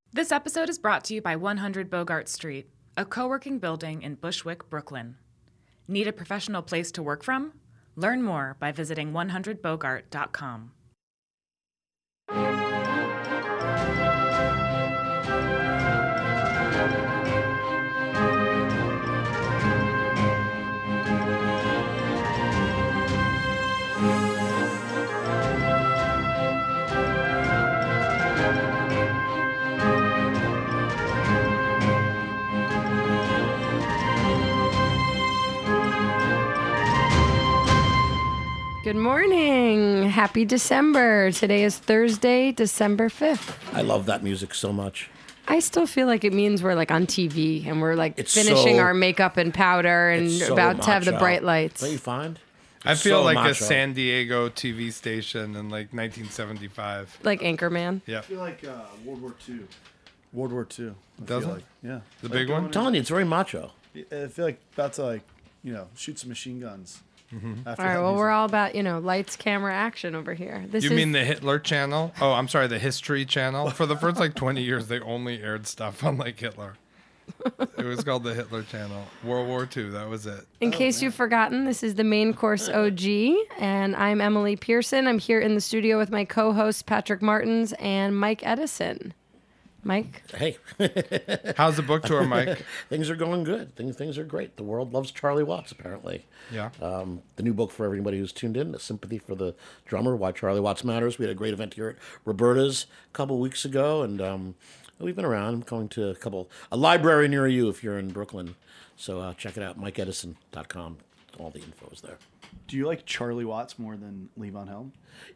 This episode is brought to you by 100 Bogart Street, a co-working building in Bushwick, Brooklyn. Need a professional place to work from? Learn more by visiting 100bogart.com. Good morning. Happy December. Today is Thursday, December 5th. I love that music so much. I still feel like it means we're like on TV and we're like It's finishing so- our makeup and powder and It's so about to have the macho. bright lights. Don't you find? I It's feel so like macho. a San Diego TV station in like 1975. Like Anchorman. Yeah, I feel like World War II. World War II. I Does feel it? like, yeah. the Like big going one. in- I'm telling you, it's very macho. I feel like about to shoot some machine guns. After All right, that well, music. we're all about, lights, camera, action over here. This You is mean the Hitler channel? Oh, I'm sorry, the History channel. For the first like 20 years, they only aired stuff on like Hitler. It was called the Hitler channel. World War II, that was it. In case you've forgotten, this is the Main Course OG, and I'm Emily Pearson. I'm here in the studio with my co-hosts Patrick Martins and Mike Edison. Mike? Hey, How's the book tour, Mike? things are going good. Things are great. The world loves Charlie Watts, apparently. Yeah. The new book for everybody who's tuned in, A Sympathy for the Drummer, Why Charlie Watts Matters. We had a great event here at Roberta's a couple weeks ago, and we've been around. I'm going to a library near you if you're in Brooklyn. So check it out, MikeEdison.com. All the info is there. Do you like Charlie Watts more than Levon Helm?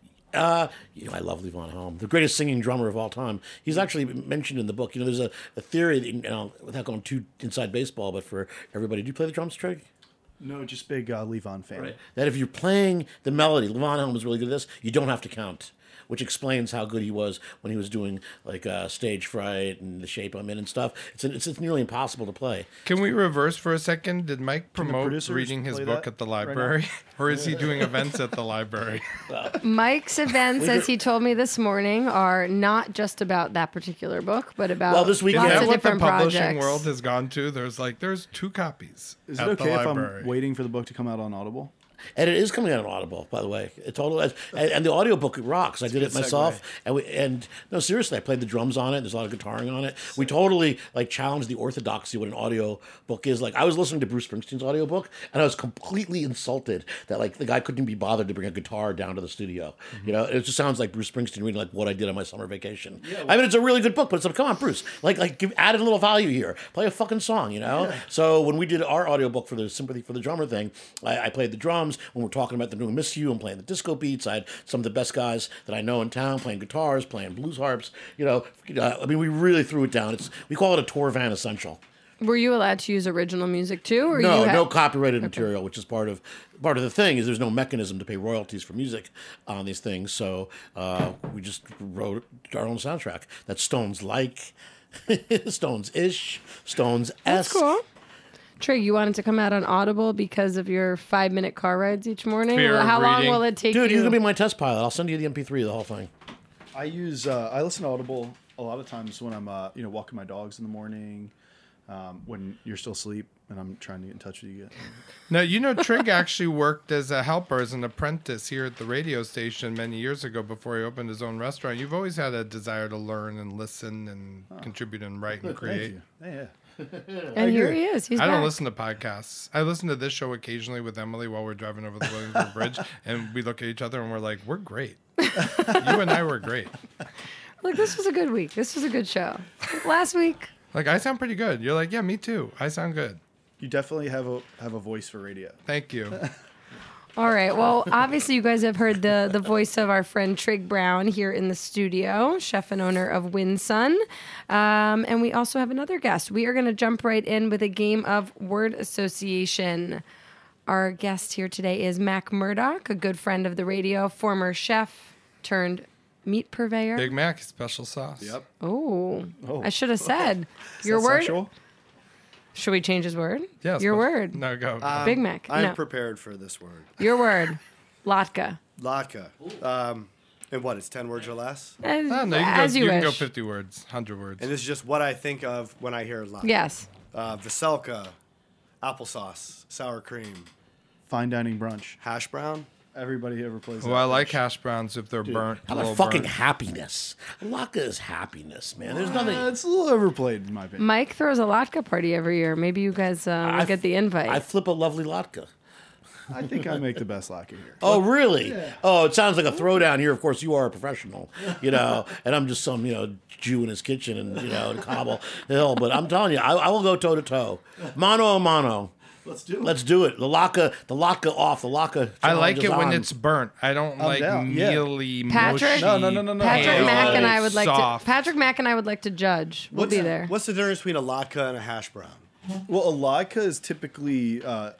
I love Levon Helm, the greatest singing drummer of all time. He's actually mentioned in the book. There's a theory, that, without going too inside baseball, but for everybody, do you play the drums, Trig? No, just big Levon fan. That if you're playing the melody, Levon Helm is really good at this, you don't have to count, which explains how good he was when he was doing like Stage Fright and The Shape I'm In and stuff. It's nearly impossible to play. Can we reverse for a second? Did Mike promote producers reading his play book that at the right now? library? Or is he doing events at the library? Mike's events, as he told me this morning, are not just about that particular book, but about Well, this Is weekend- lots that of what the different publishing projects. world has gone to? There's 2 copies Is at it okay the if library. I'm waiting for the book to come out on Audible? And it is coming out on Audible, by the way. It totally is. And the audiobook rocks. I did it good myself. segue. And no, seriously, I played the drums on it. There's a lot of guitaring on it. We totally challenged the orthodoxy of what an audio book is. Like I was listening to Bruce Springsteen's audiobook and I was completely insulted that the guy couldn't be bothered to bring a guitar down to the studio. It just sounds like Bruce Springsteen reading what I did on my summer vacation. I mean, it's a really good book, but it's like, come on, Bruce, added a little value here. Play a fucking song, So when we did our audiobook for the Sympathy for the Drummer thing, I played the drums. When we're talking about the new Miss You and playing the disco beats, I had some of the best guys that I know in town playing guitars, playing blues harps. We really threw it down. We call it a tour van essential. Were you allowed to use original music too, or No, you no copyrighted material, which is part of the thing. Is there's no mechanism to pay royalties for music on these things. So we just wrote our own soundtrack. That Stones like, Stones-ish, Stones-esque. That's cool. Trig, you wanted to come out on Audible because of your 5-minute car rides each morning? Fear of How long reading. will it take Dude, you? you can be my test pilot. I'll send you the MP3 of the whole thing. I listen to Audible a lot of times when I'm walking my dogs in the morning, when you're still asleep and I'm trying to get in touch with you. Now, Trig actually worked as a helper, as an apprentice here at the radio station many years ago before he opened his own restaurant. You've always had a desire to learn and listen and contribute and write and Thank create. you. Yeah. and here he is. He's I don't back. listen to podcasts. I listen to this show occasionally with Emily while we're driving over the Williamsburg Bridge, and we look at each other and we're like, we're great. You and I were great. Look, this was a good week. This was a good show. Last week, Like, I sound pretty good. You're like, yeah, me too. I sound good. You definitely have a voice for radio. Thank you. all right. Well, obviously, you guys have heard the voice of our friend Trig Brown here in the studio, chef and owner of Winsun. And we also have another guest. We are going to jump right in with a game of word association. Our guest here today is Mac Murdoch, a good friend of the radio, former chef turned meat purveyor. Big Mac, special sauce. Yep. Oh, Oh. I should have said Is your that word. sexual? Should we change his word? Yeah, Your word. No, go. Big Mac. I'm No. prepared for this word. Your word. Latka. Latka. And what? It's 10 words or less. As, Oh, no, as you you can go wish. 50 words, 100 words. And this is just what I think of when I hear latke. Yes. Veselka, applesauce, sour cream, Fine dining brunch. hash brown. Everybody ever plays. Well, that I like brunch. hash browns if they're burnt. How a about little fucking burnt. happiness? Latke is happiness, man. There's nothing. It's a little overplayed in my opinion. Mike throws a latke party every year. Maybe you guys will get the invite. I flip a lovely latke. I think I make the best latke here. Oh, really? Oh, it sounds like a throwdown here. Of course, you are a professional, and I'm just some, Jew in his kitchen and, in Cobble Hill. But I'm telling you, I will go toe to toe. Mano a mano. Let's do it. Let's do it. The latke off. The latke. I like challenge it is when on. it's burnt. I don't like down, yeah. mealy, Patrick? mushy. No. Patrick pale, Mack and I would like soft. to. Patrick Mack and I would like to judge. We'll be there. What's the difference between a latke and a hash brown? Well, a latke is typically,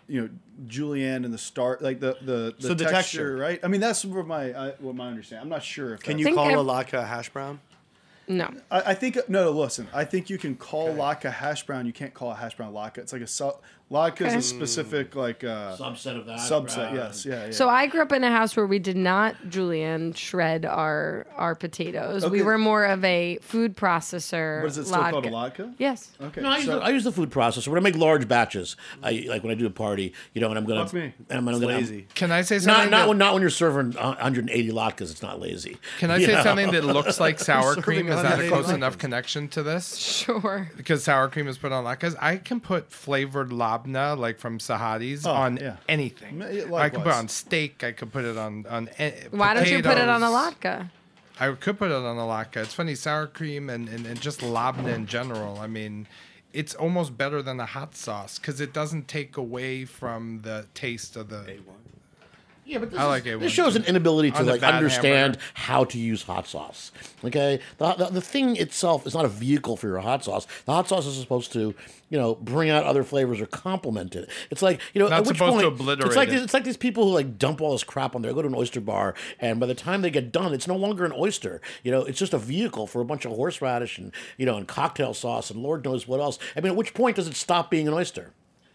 julienne and the start, like the So the texture. right? I mean, that's what my understanding. I'm not sure if Can that's- you Think call ev- a latke a hash brown? No. I think no. Listen, I think you can call latke a hash brown. You can't call a hash brown latke. It's like latke is Okay. a specific subset of that. subset. Yes, yeah. So I grew up in a house where we did not julienne shred our potatoes. We Okay. were more of a food processor. But is it still called a latke? Yes. Okay. No, I use the food processor when I make large batches. Like when I do a party, and I'm gonna. Fuck me. And I'm It's gonna. lazy. Can I say something? Not when you're serving 180 latkes. It's not lazy. Can I say something that looks like sour Serving cream? Is that a 180 close latkes. enough connection to this? Sure. Because sour cream is put on latkes. I can put flavored labna, like from Sahadi's, on yeah. anything. Yeah, I could put likewise. it on steak. I could put it on Why don't you put it on a potatoes. latke? I could put it on a latke. It's funny, sour cream and just labna in general. I mean, it's almost better than a hot sauce because it doesn't take away from the taste of the. Yeah, but this, I like it this shows an inability to On the bad understand hamburger. how to use hot sauce. Okay, the thing itself is not a vehicle for your hot sauce. The hot sauce is supposed to, bring out other flavors or complement it. It's like, Not at which supposed to point, obliterate it's like it. it's like these people who dump all this crap on there. Go to an oyster bar, and by the time they get done, it's no longer an oyster. It's just a vehicle for a bunch of horseradish and cocktail sauce and Lord knows what else. I mean, at which point does it stop being an oyster?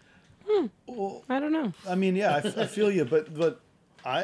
I don't know. I mean, yeah, I feel you, but I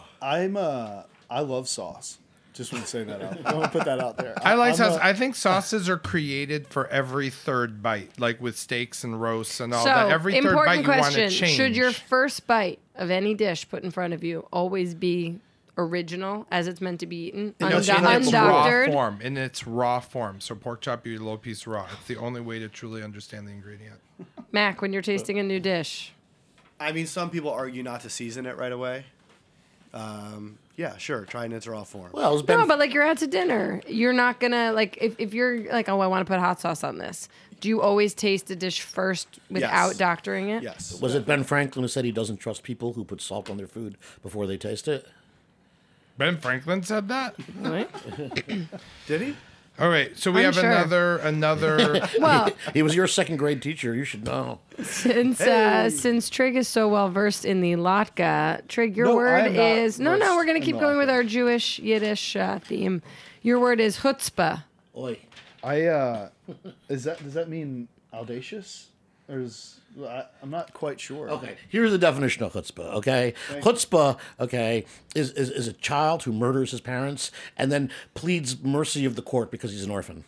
love sauce. Just want to say that out. I want to put that out there. I like I'm sauce. a- I think sauces are created for every third bite, like with steaks and roasts and all So, that. Every third bite important you want to question. change. Should your first bite of any dish put in front of you always be original as it's meant to be eaten? in its raw Undoctored? form, in its raw form. So pork chop, you eat a little piece raw. It's the only way to truly understand the ingredient. Mac, when you're tasting a new dish. I mean, some people argue not to season it right away. Yeah, sure. Try it in its raw form. Well, it's been No, but you're out to dinner. You're not gonna if you're like, oh, I want to put hot sauce on this. Do you always taste the dish first without Yes. doctoring it? Yes. Was it Ben Franklin who said he doesn't trust people who put salt on their food before they taste it? Ben Franklin said that. Right? Did he? All right, so we I'm have sure. another. Well, He was your second grade teacher. You should know. since Trig is so well versed in the latke, Trig, your No, I word am not is no. versed We're gonna in keep the going with latke. our Jewish Yiddish theme. Your word is chutzpah. Oi. Does that mean audacious? Or I'm not quite sure. Okay, here's the definition of chutzpah. Okay, chutzpah. Okay, is a child who murders his parents and then pleads mercy of the court because he's an orphan.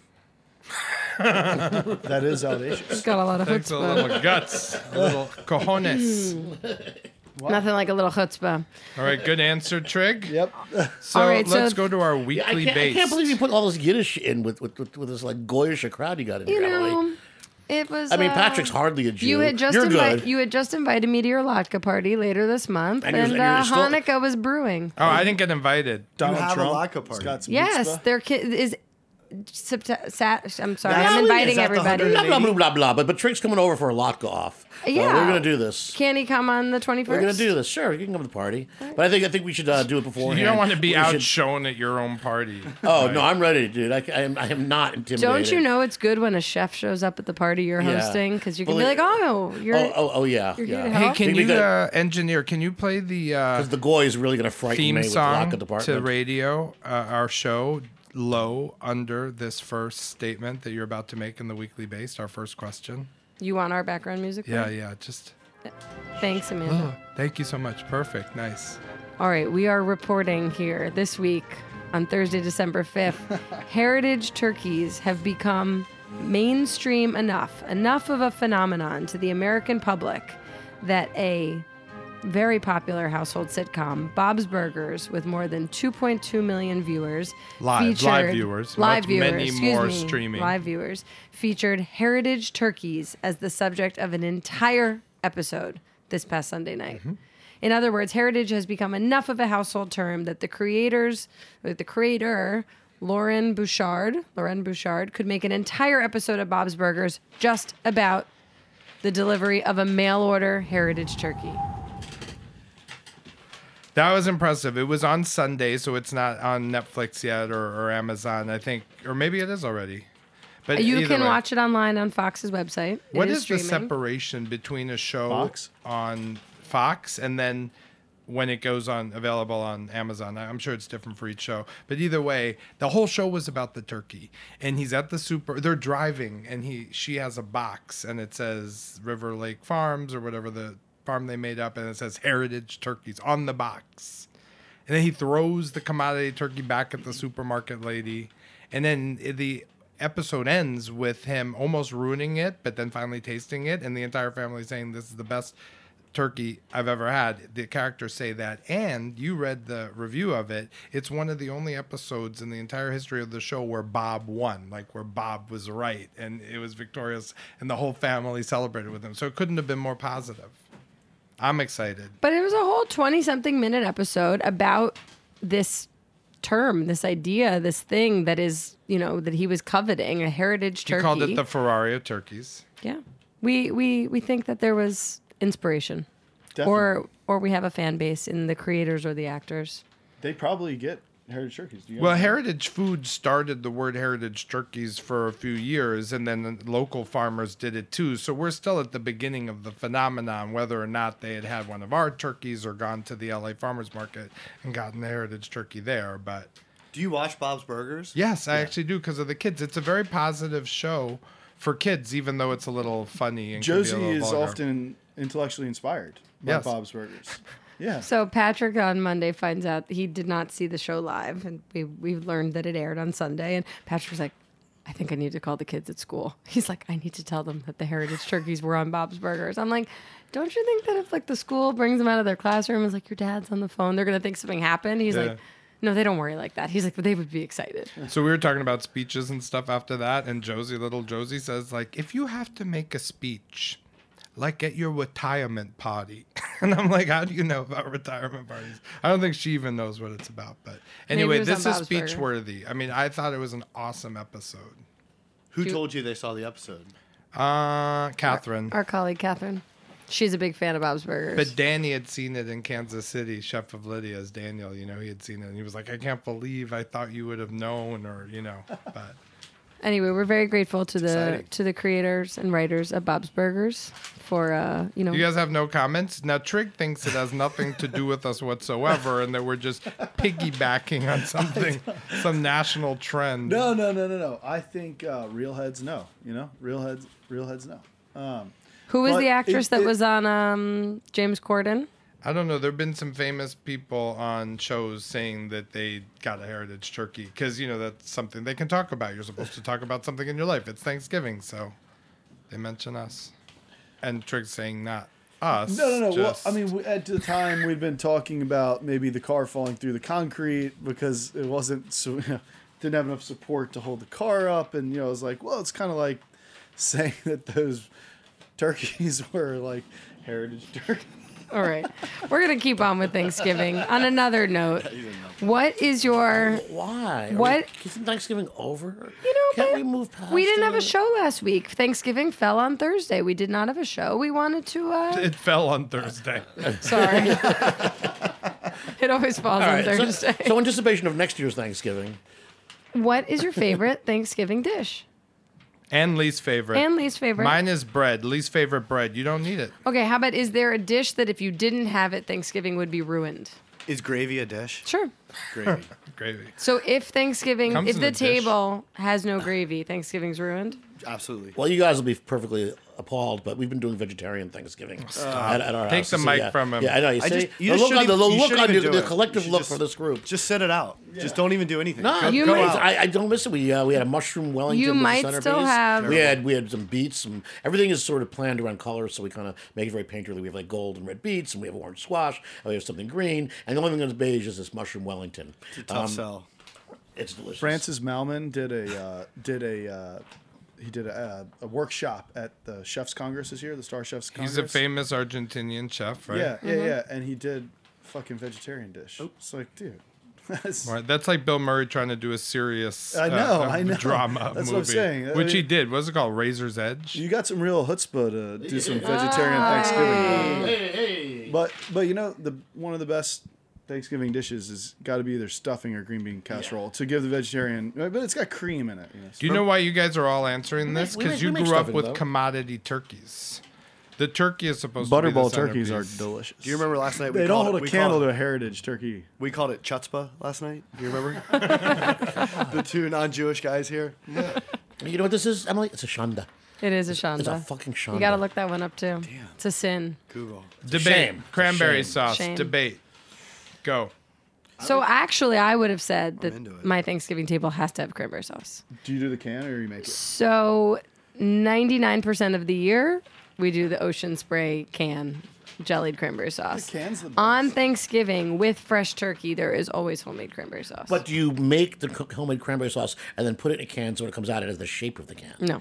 That is audacious. It's got a lot of Takes a chutzpah. little guts, a little cojones. Nothing like a little chutzpah. All right, good answer, Trig. Yep. So All right, let's so- go to our I weekly can't, base. I can't believe you put all this Yiddish in with this goyish crowd you got in You here, Emily. know, it was. I mean, Patrick's hardly a Jew. You had just You're good. You had just invited me to your latke party later this month, And and, you're still- Hanukkah was brewing. Oh, I didn't get invited. Donald have a Trump latke party. has got some Yes, chutzpah. their kid is. I'm sorry, That's- I'm is inviting that the everybody. 180? blah, blah, blah, blah, blah. But Trick's coming over for a latke off. Yeah. We're going to do this. Can he come on the 21st? We're going to do this. Sure, you can come to the party. But I think we should do it beforehand. You don't want to be We should- outshone at your own party. Oh, no, I'm ready, dude. I am not intimidated. Don't you know it's good when a chef shows up at the party you're Yeah. hosting because you can Well, be like, oh, you're. Oh, yeah. You're here to yeah. help. Hey, can you, Because- engineer? Can you play the Because the goy is really going to frighten me theme with the song latke department. to radio, our show, low under this first statement that you're about to make in the weekly base? Our first question. You want our background music? Yeah, played? yeah. Just Thanks, Amanda. thank you so much. Perfect. Nice. All right, we are reporting here this week on Thursday, December 5th, heritage turkeys have become mainstream enough of a phenomenon to the American public that a very popular household sitcom, Bob's Burgers, with more than 2.2 million viewers, Live viewers, many more streaming. Live viewers featured heritage turkeys as the subject of an entire episode this past Sunday night. Mm-hmm. In other words, heritage has become enough of a household term that the creator, Lauren Bouchard, could make an entire episode of Bob's Burgers just about the delivery of a mail order heritage turkey. That was impressive. It was on Sunday, so it's not on Netflix yet or Amazon, I think. Or maybe it is already. But You can watch it online on Fox's website. What is the streaming. separation between a show Fox? on Fox and then when it goes on available on Amazon? I'm sure it's different for each show. But either way, the whole show was about the turkey. And he's at the they're driving, and she has a box, and it says River Lake Farms or whatever the farm they made up, and it says heritage turkeys on the box. And then he throws the commodity turkey back at the supermarket lady. And then the episode ends with him almost ruining it, but then finally tasting it, and the entire family saying this is the best turkey I've ever had. The characters say that, and you read the review of it. It's one of the only episodes in the entire history of the show where Bob won, like where Bob was right, and it was victorious, and the whole family celebrated with him. So it couldn't have been more positive. I'm excited. But it was a whole 20-something minute episode about this term, this idea, this thing that is, that he was coveting, a heritage turkey. He called it the Ferrari of turkeys. Yeah. We think that there was inspiration. Definitely. Or we have a fan base in the creators or the actors. They probably get heritage turkeys. Well, Heritage Foods started the word heritage turkeys for a few years, and then local farmers did it too. So we're still at the beginning of the phenomenon, whether or not they had one of our turkeys or gone to the LA Farmers Market and gotten the heritage turkey there. But Do you watch Bob's Burgers? yes, I actually do because of the kids. It's a very positive show for kids, even though it's a little funny and can be a Josie little is vulgar. often intellectually inspired by Yes. Bob's Burgers. Yeah. So Patrick on Monday finds out he did not see the show live, and we learned that it aired on Sunday. And Patrick was like, I think I need to call the kids at school. He's like, I need to tell them that the heritage turkeys were on Bob's Burgers. I'm like, don't you think that if like the school brings them out of their classroom and is like, your dad's on the phone, they're gonna think something happened? He's Yeah. like, no, they don't worry like that. He's like, but they would be excited. So we were talking about speeches and stuff after that, and little Josie says, like, if you have to make a speech, like at your retirement party. And I'm like, how do you know about retirement parties? I don't think she even knows what it's about. But anyway, it was on this is Bob's speech Burger. worthy. I mean, I thought it was an awesome episode. Who told you they saw the episode? Catherine. Our colleague Catherine, she's a big fan of Bob's Burgers. But Danny had seen it in Kansas City. Chef of Lydia's Daniel, he had seen it. And he was like, I can't believe I thought you would have known, but... Anyway, we're very grateful to exciting. the creators and writers of Bob's Burgers for You guys have no comments? Now, Trig thinks it has nothing to do with us whatsoever, and that we're just piggybacking on something, some national trend. No. I think real heads know. Real heads know. who was But the actress it- that it- was on James Corden? I don't know. There have been some famous people on shows saying that they got a heritage turkey because, that's something they can talk about. You're supposed to talk about something in your life. It's Thanksgiving, so they mention us. And Trig's saying not us. No. Well, just- I mean, at the time we'd been talking about maybe the car falling through the concrete because it wasn't didn't have enough support to hold the car up, and I was like, well, it's kind of like saying that those turkeys were like heritage turkeys. All right. We're going to keep on with Thanksgiving. On another note, what is your... Why? What? Isn't Thanksgiving over? but Can't we move past We didn't have a it? show last week. Thanksgiving fell on Thursday. We did not have a show. We wanted to... it fell on Thursday. Sorry. It always falls All on right, Thursday. so anticipation of next year's Thanksgiving. What is your favorite Thanksgiving dish? And least favorite. And least favorite? Mine is bread. Least favorite bread. You don't need it. Okay, how about, is there a dish that if you didn't have it, Thanksgiving would be ruined? Is gravy a dish? Sure. Gravy. Gravy. So if Thanksgiving, Comes if in the a dish. table has no gravy, Thanksgiving's ruined? Absolutely. Well, you guys will be perfectly appalled, but we've been doing vegetarian Thanksgiving at our Take house. the So, mic yeah. from him. Yeah, I know. You I see, just- you the just look on the shouldn't even- you look shouldn't on even the do it. collective You should look just- for this group. Just sit it out. Just don't even do anything. No, You Go might- out. I don't miss it. We had a mushroom Wellington. You with the might centerpiece. still have- We had some beets. Everything is sort of planned around colors, so we kind of make it very painterly. We have like gold and red beets, and we have orange squash, and we have something green, and the only thing that's beige is this mushroom Wellington. It's a tough sell. It's delicious. Francis Malman did a workshop at the Chefs Congress this year, the Star Chefs Congress. He's a famous Argentinian chef, right? Yeah, and he did fucking vegetarian dish. It's like, dude, that's, Right, that's like Bill Murray trying to do a serious I know. drama That's movie, what I'm saying. I which he mean- did. What's it called? Razor's Edge? you got some real chutzpah to do some vegetarian Thanksgiving. Hey. But you know, one of the best Thanksgiving dishes has got to be either stuffing or green bean casserole to give the vegetarian. But it's got cream in it. You know, Do you know why you guys are all answering this? we Because make- you we make grew up stuffing, with though. commodity turkeys. The turkey is supposed to be Butterball the turkeys are centerpiece. delicious. Do you remember last night? They don't hold a we candle called to it- a heritage turkey. We called it chutzpah last night. Do you remember? The two non-Jewish guys here. You know what this is, Emily? It's a shanda. It is a shanda. It's a fucking shanda. You got to look that one up too. Damn. It's a sin. Google. Debate. shame. It's a Cranberry shame. sauce. Shame. Debate. Go. So actually, I would have said that into it. my Thanksgiving table has to have cranberry sauce. Do you do the can or you make it? So 99% of the year, we do the Ocean Spray can jellied cranberry sauce. The can's the best. On Thanksgiving with fresh turkey, there is always homemade cranberry sauce. But do you make the homemade cranberry sauce and then put it in a can so when it comes out, it has the shape of the can? no.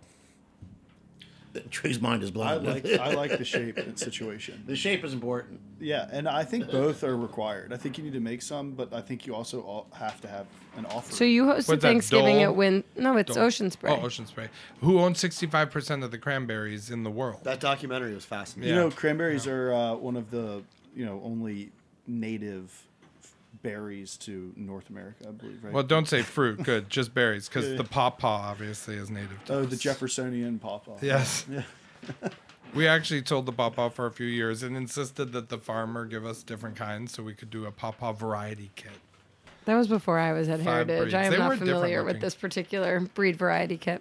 Trey's mind is blown. I like the shape and situation. The shape is important. Yeah, and I think both are required. I think you need to make some, but I think you also have to have an offer. So you hosted What's that, Thanksgiving Dole? at Win? No, it's Dole. Ocean Spray. Oh, Ocean Spray. Who owns 65% of the cranberries in the world? That documentary was fascinating. You Yeah. know, cranberries are one of the only native berries to North America, I believe, right? Well, don't say fruit. Good. Just berries. Because Yeah. the pawpaw obviously is native to Oh, us. the Jeffersonian pawpaw. Yes. Yeah. We actually told the pawpaw for a few years and insisted that the farmer give us different kinds so we could do a pawpaw variety kit. That was before I was at 5 Heritage. breeds. I am They were not different familiar with looking. this particular breed variety kit.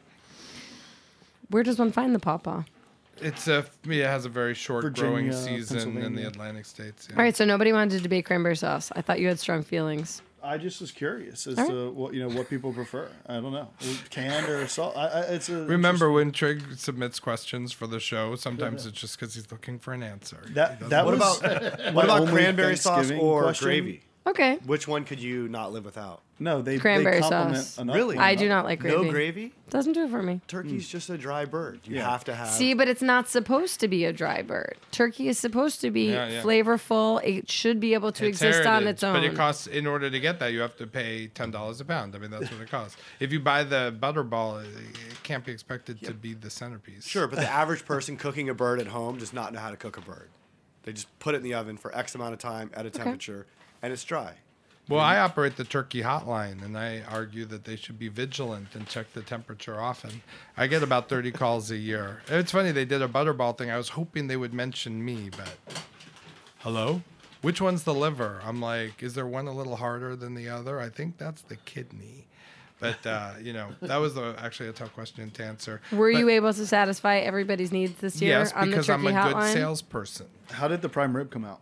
Where does one find the pawpaw? It has a very short growing Virginia, season in the Pennsylvania. Atlantic states. Yeah. All right, so nobody wanted to debate cranberry sauce. I thought you had strong feelings. I just was curious as All to what people prefer. I don't know, canned or salt. It's a Remember when Trig submits questions for the show? Sometimes it's just because he's looking for an answer. that He that What was about my what about only cranberry sauce Thanksgiving or question. gravy? Okay. Which one could you not live without? No, they Cranberry complement sauce. enough Really? one I do another. not like gravy. No gravy? Doesn't do it for me. Turkey's just a dry bird. You Yeah. have to have. See, but it's not supposed to be a dry bird. Turkey is supposed to be Yeah, yeah. flavorful. It should be able to It's exist on heritage, its own. But it costs, in order to get that, you have to pay $10 a pound. I mean, that's what it costs. If you buy the butterball, it can't be expected to be the centerpiece. Sure, but the average person cooking a bird at home does not know how to cook a bird. They just put it in the oven for X amount of time at a temperature, and it's dry. Well, I operate the turkey hotline, and I argue that they should be vigilant and check the temperature often. I get about 30 calls a year. It's funny, they did a butterball thing. I was hoping they would mention me, but hello? Which one's the liver? I'm like, is there one a little harder than the other? I think that's the kidney. But, that was actually a tough question to answer. Were But you able to satisfy everybody's needs this year Yes, on the because turkey I'm a hotline? good salesperson. How did the prime rib come out?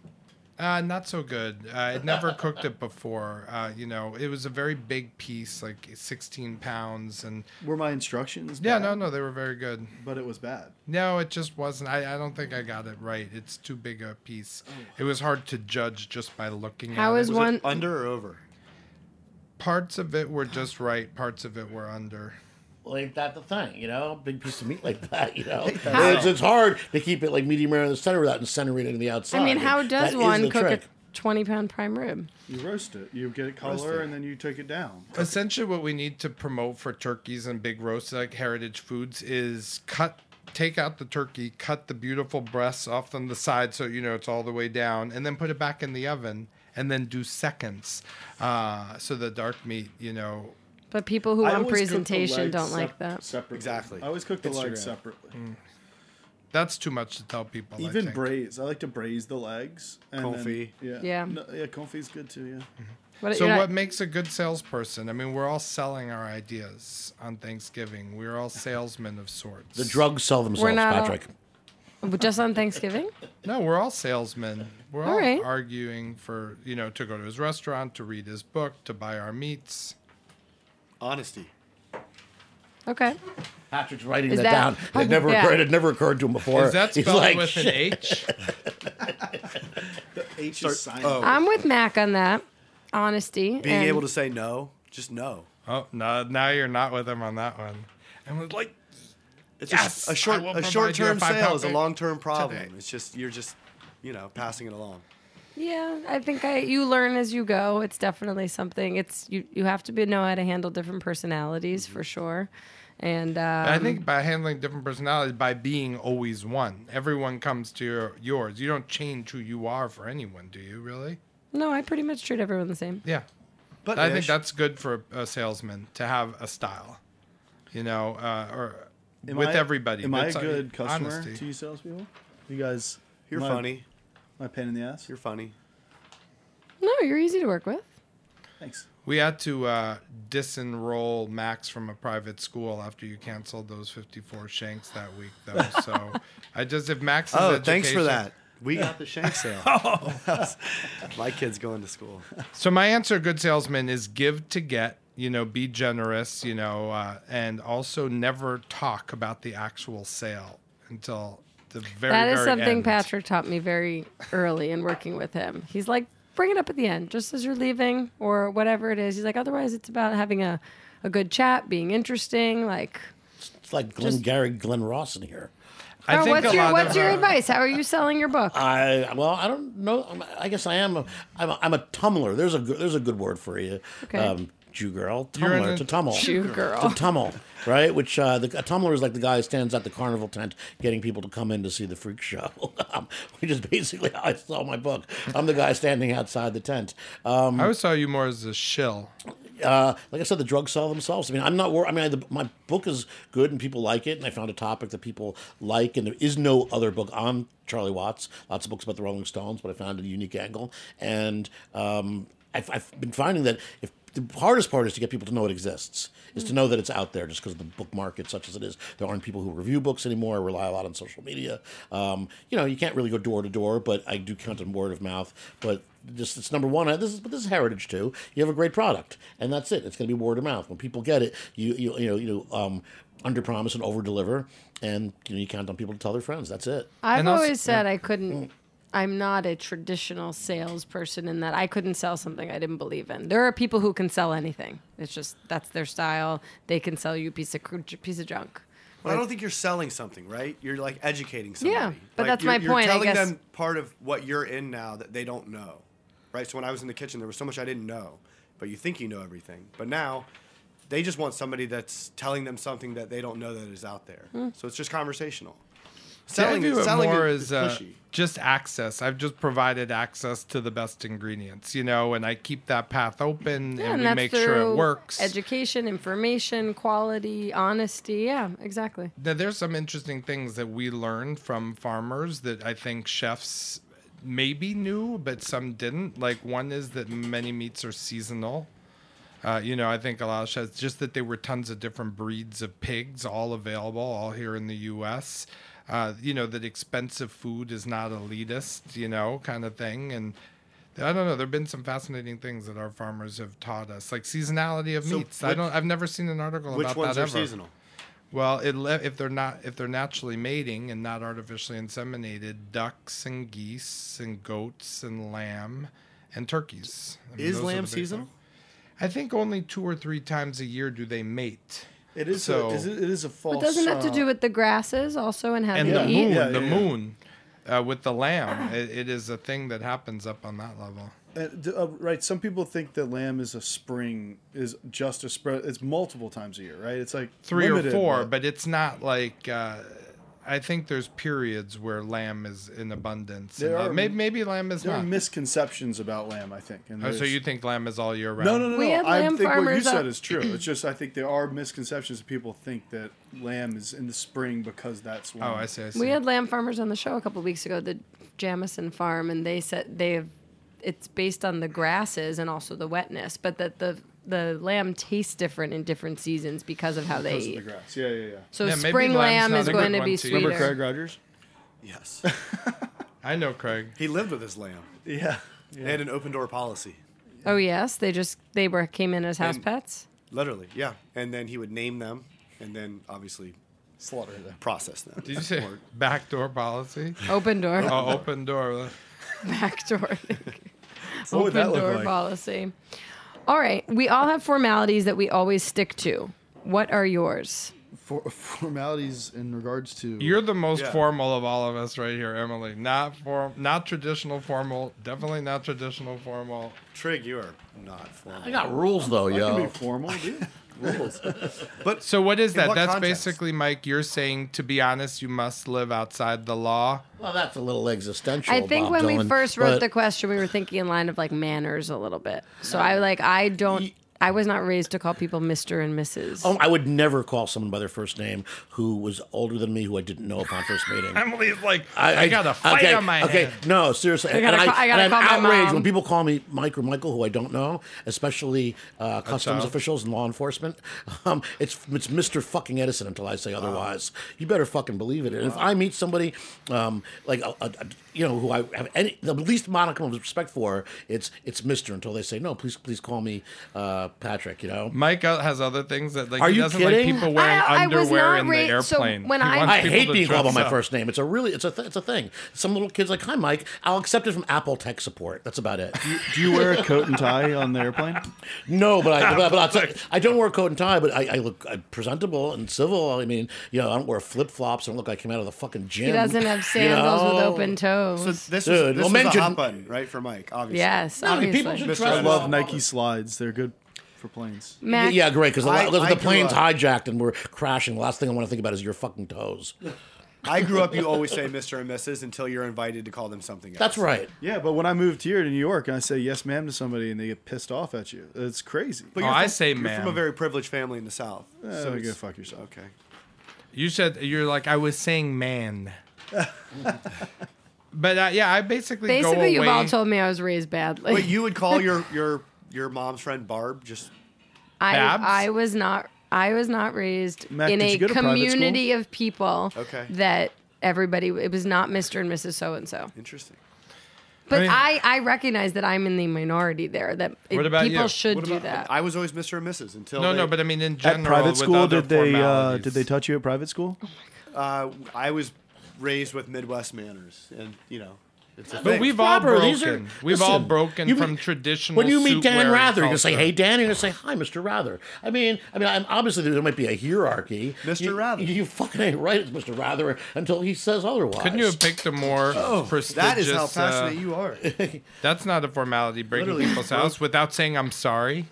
Not so good. I'd never cooked it before. It was a very big piece, like 16 pounds. And Were my instructions? yeah, bad? no, they were very good. But it was bad. No, it just wasn't. I don't think I got it right. It's too big a piece. It was hard to judge just by looking How at is it. Was one? it under or over? Parts of it were just right. Parts of it were under. Well, ain't that the thing, Big piece of meat like that, How- It's hard to keep it like medium rare in the center without incinerating in the outside. I mean, how does That is one the cook trick. a 20-pound prime rib? You roast it. You get it Roast color, it. and then you take it down. Essentially, what we need to promote for turkeys and big roasts like Heritage Foods is take out the turkey, cut the beautiful breasts off on the side so it's all the way down, and then put it back in the oven, and then do seconds. So the dark meat, But people who I want always cook the presentation legs don't like that. Separately. Exactly. I always cook the legs Instagram. separately. That's too much to tell people. I Even think. braise. I like to braise the legs. And Confit. Then, Yeah. confit's good too. Yeah. What, So you're not- what makes a good salesperson? I mean, we're all selling our ideas on Thanksgiving. We're all salesmen of sorts. The drugs sell themselves, not all- Patrick. just on Thanksgiving? No, we're all salesmen. We're all right. arguing for, to go to his restaurant, to read his book, to buy our meats. Honesty. Okay. Patrick's writing Is that, that- down. It never Yeah. occurred. It never occurred to him before. Is that He's spelled like, with an "Shit." H? The H is silent. Oh. I'm with Mac on that. Honesty. Being and- able to say no, just no. Oh, no, now you're not with him on that one. And we're like, It's Yes, a I short will a provide short you a term 5-pound sale is a pig long term problem. today. It's just you're just passing it along. Yeah, I think you learn as you go. It's definitely something. It's you have to know how to handle different personalities for sure. And I think by handling different personalities, by being always one, everyone comes to yours. You don't change who you are for anyone, do you? Really? no, I pretty much treat everyone the same. Yeah. But I think Ish, that's good for a salesman to have a style, or Am with I- everybody. Am I a That's, good customer honesty. to you salespeople? You guys, you're my- funny. My pain in the ass. You're funny. No, you're easy to work with. Thanks. We had to disenroll Max from a private school after you canceled those 54 shanks that week, though. So if Max's Oh, thanks for education- that. We got the shank sale. My kid's going to school. So my answer, good salesman, is give to get. Be generous. And also never talk about the actual sale until the very. That is very something end. Patrick taught me very early in working with him. He's like, bring it up at the end, just as you're leaving or whatever it is. He's like, otherwise it's about having a good chat, being interesting. Like, It's like Glenn Ross in here. I think what's your advice? How are you selling your book? I don't know. I guess I am. I'm a tumbler. There's a good word for you. Okay. Jew girl. You're in Tumbler. a- To tummel. Jew girl. To tummel. Right? Which a tumbler is like the guy who stands at the carnival tent getting people to come in to see the freak show. Which is basically how I sell my book. I'm the guy standing outside the tent. I always saw you more as a shill. Like I said, the drugs sell themselves. I mean, I'm not worried. I mean, my book is good and people like it, and I found a topic that people like, and there is no other book on Charlie Watts. Lots of books about the Rolling Stones, but I found a unique angle, and I've been finding that if the hardest part is to get people to know it exists, is to know that it's out there, just because the book market, such as it is, there aren't people who review books anymore. I rely a lot on social media. You can't really go door to door, but I do count on word of mouth. But just it's number one. This is heritage too. You have a great product, and that's it. It's going to be word of mouth. When people get it, you under promise and over deliver, and you count on people to tell their friends. That's it. I've And also- always said I couldn't. I'm not a traditional salesperson in that I couldn't sell something I didn't believe in. There are people who can sell anything. It's just that's their style. They can sell you a piece of junk. But I don't think you're selling something, right? You're like educating somebody. Yeah, but Like, that's my you're point, I telling guess. them part of what you're in now that they don't know, right? So when I was in the kitchen, there was so much I didn't know, but you think you know everything. But now, they just want somebody that's telling them something that they don't know that is out there. Hmm. So it's just conversational. I view it selling more is as pushy. just access. I've just provided access to the best ingredients, and I keep that path open, and we that's make sure it through works. Education, information, quality, honesty. Yeah, exactly. Now, there's some interesting things that we learned from farmers that I think chefs maybe knew, but some didn't. Like one is that many meats are seasonal. I think a lot of chefs, just that there were tons of different breeds of pigs, all available, all here in the U.S. That expensive food is not elitist, kind of thing. And I don't know, there have been some fascinating things that our farmers have taught us, like seasonality of So meats. I've never seen an article Which about ones that are ever. seasonal? Well, if they're naturally mating and not artificially inseminated, ducks and geese and goats and lamb and turkeys. Is those are lamb the big seasonal? things. I think only 2 or 3 times a year do they mate. It is. So- It is a false. But doesn't it have to do with the grasses also and having And to the eat? moon, Yeah, the yeah. moon, with the lamb, it is a thing that happens up on that level. Right. Some people think that lamb is just a spread. It's multiple times a year, right? It's like 3 limited, or 4, but it's not like. I think there's periods where lamb is in abundance. There and, are- maybe lamb is There are not. misconceptions about lamb, I think. And Oh, so there's- you think lamb is all year round? No. We had I lamb think what you farmers said up- is true. It's just I think there are misconceptions. People think that lamb is in the spring because that's when. Oh, I see. We had lamb farmers on the show a couple weeks ago, the Jamison Farm, and they said it's based on the grasses and also the wetness, but that the lamb tastes different in different seasons because of how they Because of eat. the grass. Yeah. So Yeah, maybe spring lamb's lamb not is a going good to be one to eat. Remember sweeter. Craig Rogers? Yes. I know Craig. He lived with his lamb. Yeah. They had an open door policy. Oh yes, they came in as house And- pets. Literally, yeah. And then he would name them and then obviously Slaughter them. process them. Did you say backdoor policy? Open door, Oh, open door. back door. What would that Open look door like? policy. All right, we all have formalities that we always stick to. What are yours? Formalities in regards to. You're the most Yeah. formal of all of us right here, Emily. Not traditional formal. Definitely not traditional formal. Trig, you are not formal. I got rules though, I can yo. be formal, dude. Rules. But So what is In that? what That's context? basically, Mike, you're saying, to be honest, you must live outside the law. Well, that's a little existential. I think Bob when we Dylan, first wrote but- the question, we were thinking in line of like manners a little bit. So I was not raised to call people Mr. and Mrs. Oh, I would never call someone by their first name who was older than me, who I didn't know upon first meeting. Emily's like, I got a fight okay, on my okay, hands. no, seriously. I gotta and I gotta and call my I'm outraged mom. when people call me Mike or Michael, who I don't know, especially customs child. officials and law enforcement. It's Mr. fucking Edison until I say otherwise. You better fucking believe it. And if I meet somebody like who I have the least modicum of respect for, it's Mr. until they say no. Please call me Patrick. You know. Mike has other things that like Are he you doesn't kidding? like people wearing I was underwear not in the raised- so airplane. when He I- wants I people hate to being called by dress my up. first name. It's a thing. Some little kid's like, "Hi, Mike." I'll accept it from Apple Tech Support. That's about it. Do you wear a coat and tie on the airplane? No, but I'll tell you, I don't wear a coat and tie, but I look presentable and civil. I mean, I don't wear flip flops. I don't look like I came out of the fucking gym. He doesn't have sandals with know? open toes. so this Dude, is well, this was men a should- hot button, right, for Mike, obviously. Yes, I mean, people obviously. should Mr. dress I well. love Nike slides. They're good for planes. Mac, Yeah, great. Because I the grew plane's up- hijacked and we're crashing. The last thing I want to think about is your fucking toes. I grew up, you always say Mr. and Mrs. until you're invited to call them something else. That's right. Yeah, but when I moved here to New York and I say yes, ma'am, to somebody and they get pissed off at you, it's crazy. But Oh, you're I from- say you're ma'am. from a very privileged family in the South. So go it's- fuck yourself. Okay. You said you're like I was saying man. But yeah, I basically go basically, away. you've all told me I was raised badly. Wait, you would call your mom's friend Barb just Babs? I was not raised Mac, in did a you go to private community of people Okay. that everybody. It was not Mr. and Mrs. So and so. interesting. But mean- I recognize that I'm in the minority there. That What about people you? should What do about, that. I was always Mr. and Mrs. until No, they, no, but I mean in general. At private with school, other did they formalities. touch you at private school? I was raised with Midwest manners, and it's a But thing. we've all Proper, these broken. are- We've all listen, broken you from mean- traditional. When you meet Dan suit-wearing Rather, you're gonna say, culture. "Hey, Dan," you're gonna say, "Hi, Mr. Rather." I mean, I'm obviously there might be a hierarchy. Mr. You- Rather. You fucking ain't right, it's Mr. Rather, until he says otherwise. Couldn't you have picked a more prestigious? That is how passionate you are. That's not a formality breaking Literally, people's bro. house without saying I'm sorry.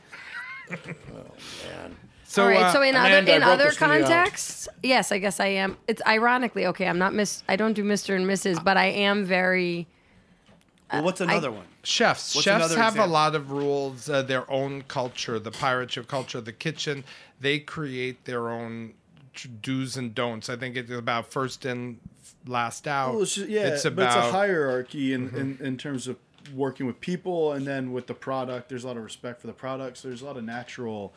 Man. So, All right. So in Amanda, I broke other this video out. contexts, yes, I guess I am. It's ironically okay. I'm not I don't do Mr. and Mrs. But I am very. Well, what's another one? chefs. What's Chefs another have a example? lot of rules, their own culture, the pirate ship culture, the kitchen. They create their own do's and don'ts. I think it's about first in, last out. Well, it's a hierarchy in terms of working with people, and then with the product, there's a lot of respect for the products. There's a lot of natural,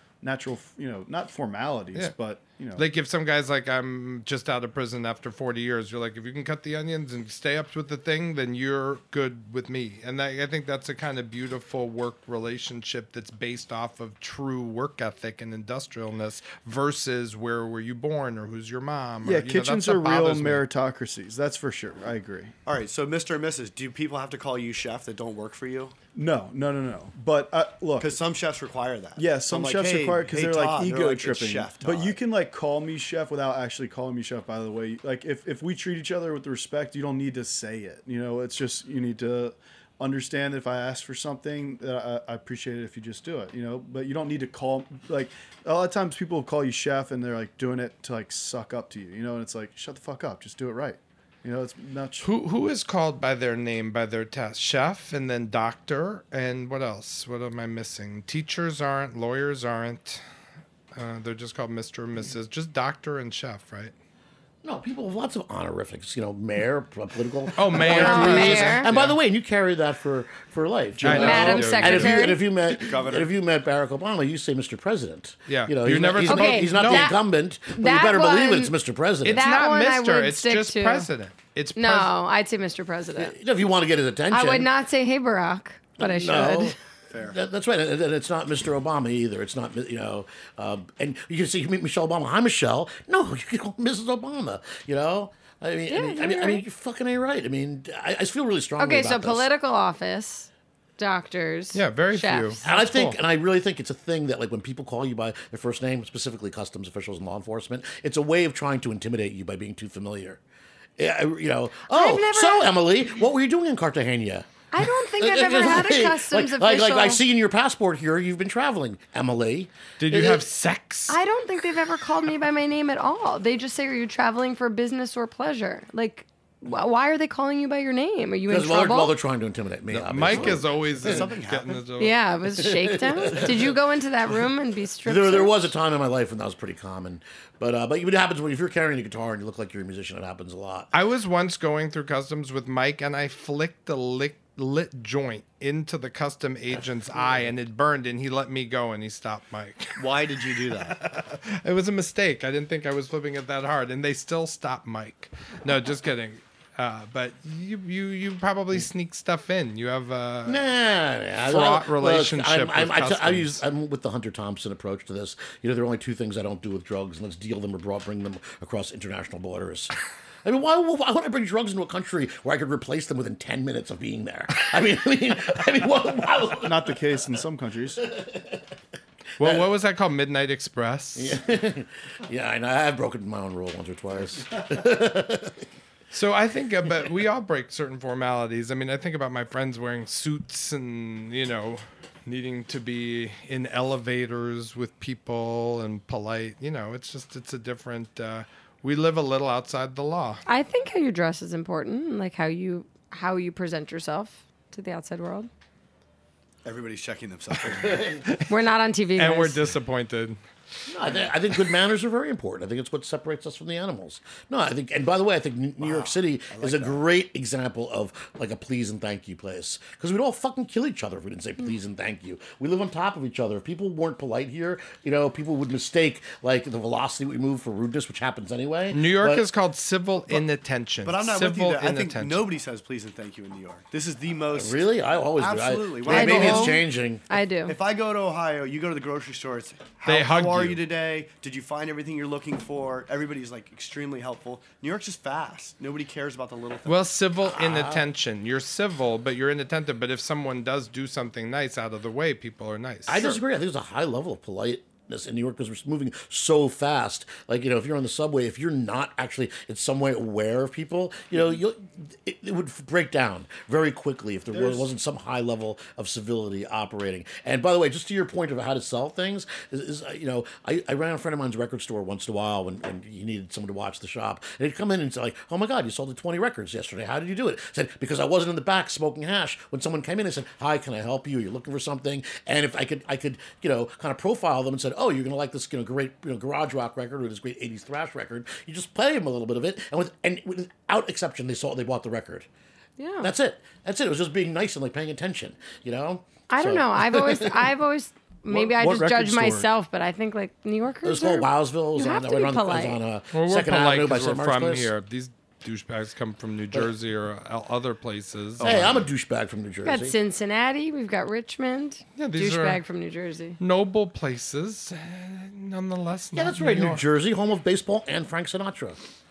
not formalities, Yeah. but Like if some guy's like, I'm just out of prison after 40 years, you're like, if you can cut the onions and stay up with the thing, then you're good with me. And I think that's a kind of beautiful work relationship that's based off of true work ethic and industrialness versus where were you born or who's your mom. yeah, or, kitchens that's what are real bothers me. meritocracies. That's for sure. I agree. All right, so Mr. and Mrs., do people have to call you chef that don't work for you? No. But look, Because some chefs require that. yeah, So some I'm like, chefs hey, require because hey, they're Todd. like They're ego like, "It's tripping. Chef But Todd." you can like call me chef without actually calling me chef. By the way, like if we treat each other with respect, you don't need to say it. It's just you need to understand that if I ask for something, that I appreciate it if you just do it, you know. But you don't need to call, like, a lot of times people will call you chef and they're like doing it to like suck up to you, you know. And it's like, shut the fuck up, just do it right, you know. It's not. Who is called by their name, by their test? Chef, and then doctor, and what else? What am I missing? Teachers aren't, lawyers aren't. They're just called Mr. and Mrs. Just doctor and chef, right? No, people have lots of honorifics. You know, mayor, political. Oh, mayor. Mayor. And by the way, and you carry that for life. You I know. Madam And Secretary. And if you met Governor. Barack Obama, you say Mr. President. Yeah. You know, You never he's, told- not, he's not the that- incumbent, but you that better believe one- it. It's Mr. President. It's That not one I Mr. would It's stick just to. president. It's No, president. I'd say Mr. President. If you want to get his attention, I would not say, hey, Barack, but I should. No. Fair. That's right, and it's not Mr. Obama either. It's not, you know, and you can see you meet Michelle Obama. Hi, Michelle. No, you call Mrs. Obama. You know, I mean, you fucking ain't right. I mean, I feel really strongly Okay, about so this. political office, doctors. Yeah, very chefs. few. And That's cool. I really think it's a thing that, like, when people call you by their first name, specifically customs officials and law enforcement, it's a way of trying to intimidate you by being too familiar. Yeah, you know. I've Oh, never so had- Emily, what were you doing in Cartagena? I don't think I've ever had a customs official. Like I see in your passport here, you've been traveling, Emily. Did you have sex? I don't think they've ever called me by my name at all. They just say, are you traveling for business or pleasure? Like, why are they calling you by your name? Are you in Because trouble? they're trying to intimidate me. obviously. Mike is always something getting happened? his Yeah, it was shakedown. Did you go into that room and be stripped? There searched? was a time in my life when that was pretty common, but it happens when if you're carrying a guitar and you look like you're a musician. It happens a lot. I was once going through customs with Mike, and I flicked the lit joint into the custom agent's eye, and it burned, and he let me go, and he stopped Mike. Why did you do that? It was a mistake. I didn't think I was flipping it that hard, and they still stopped Mike. No, just kidding. But you probably sneak stuff in. You have Nah, fraught relationship with I'm with the Hunter Thompson approach to this. You know, there are only two things I don't do with drugs, and let's deal them or bring them across international borders. I mean, why would I bring drugs into a country where I could replace them within 10 minutes of being there? I mean, why? Not the case in some countries. well, what was that called? Midnight Express. Yeah, and I have broken my own rule once or twice. So I think, but we all break certain formalities. I mean, I think about my friends wearing suits and, you know, needing to be in elevators with people and polite. You know, it's a different. We live a little outside the law. I think how you dress is important, like how you present yourself to the outside world. Everybody's checking themselves. We're not on TV, guys. And we're disappointed. No, I think good manners are very important. I think it's what separates us from the animals. No, I think, and by the way, I think New York City is a great example of like a please and thank you place. Because we'd all fucking kill each other if we didn't say please and thank you. We live on top of each other. If people weren't polite here, you know, people would mistake like the velocity we move for rudeness, which happens anyway. New York But- is called civil inattention. But I'm not civil with you there. I think inattention. nobody says please and thank you in New York. This is the most. Really? I always Absolutely. do. When I Maybe go it's home- changing. I do. If I go to Ohio, you go to the grocery store. It's They how hug are you. you today? Did you find everything you're looking for? Everybody's like extremely helpful. New York's just fast. Nobody cares about the little things. Well, civil inattention. You're civil, but you're inattentive. But if someone does do something nice out of the way, people are nice. I disagree. I think there's a high level of politeness in New York because we're moving so fast. Like, you know, if you're on the subway, if you're not actually in some way aware of people, you know, it would break down very quickly if there wasn't some high level of civility operating. And by the way, just to your point of how to sell things, you know, I ran a friend of mine's record store once in a while when he needed someone to watch the shop. And he'd come in and say, like, oh my God, you sold 20 records yesterday. How did you do it? I said, because I wasn't in the back smoking hash. When someone came in and said, hi, can I help you? You're looking for something. And if I could, you know, kind of profile them and said, oh, you're going to like this, you know, great, you know, garage rock record or this great 80s thrash record. You just play them a little bit of it. And without exception, they bought the record. Yeah. That's it. It was just being nice and like paying attention, you know? I don't know. I've always maybe I what just record judge store? myself, but I think like New It Yorkers was called are, Wowsville. It was you on, have to be right polite. on Well, we're Second polite Avenue by 'cause we're St. from Mark's Place. here. These douchebags come from New Jersey or other places. Hey, I'm a douchebag from New We've got Jersey. Cincinnati, we've got Richmond. Yeah, these are- Douchebag from New Jersey. Noble places, nonetheless. Yeah, not that's right. New York. Jersey, home of baseball and Frank Sinatra.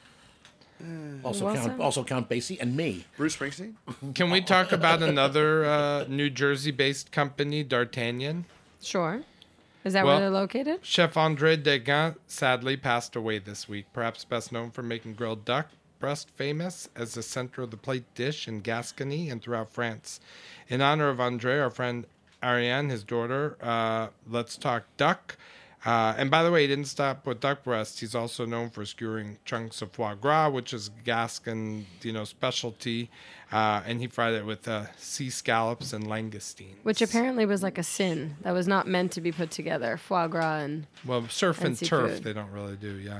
Also Well said. count Basie and me. Bruce Springsteen? Can we talk about another New Jersey-based company, D'Artagnan? Sure. Is that Well- where they're located? Chef André Degas sadly passed away this week, perhaps best known for making grilled duck, breast famous as the center of the plate dish in Gascony and throughout France. In honor of Andre, our friend Ariane, his daughter, let's talk duck. And by the way, he didn't stop with duck breast. He's also known for skewering chunks of foie gras, which is Gascon, specialty. And he fried it with sea scallops and langoustines. Which apparently was like a sin that was not meant to be put together. Foie gras and surf and turf, seafood. they don't really do, yeah.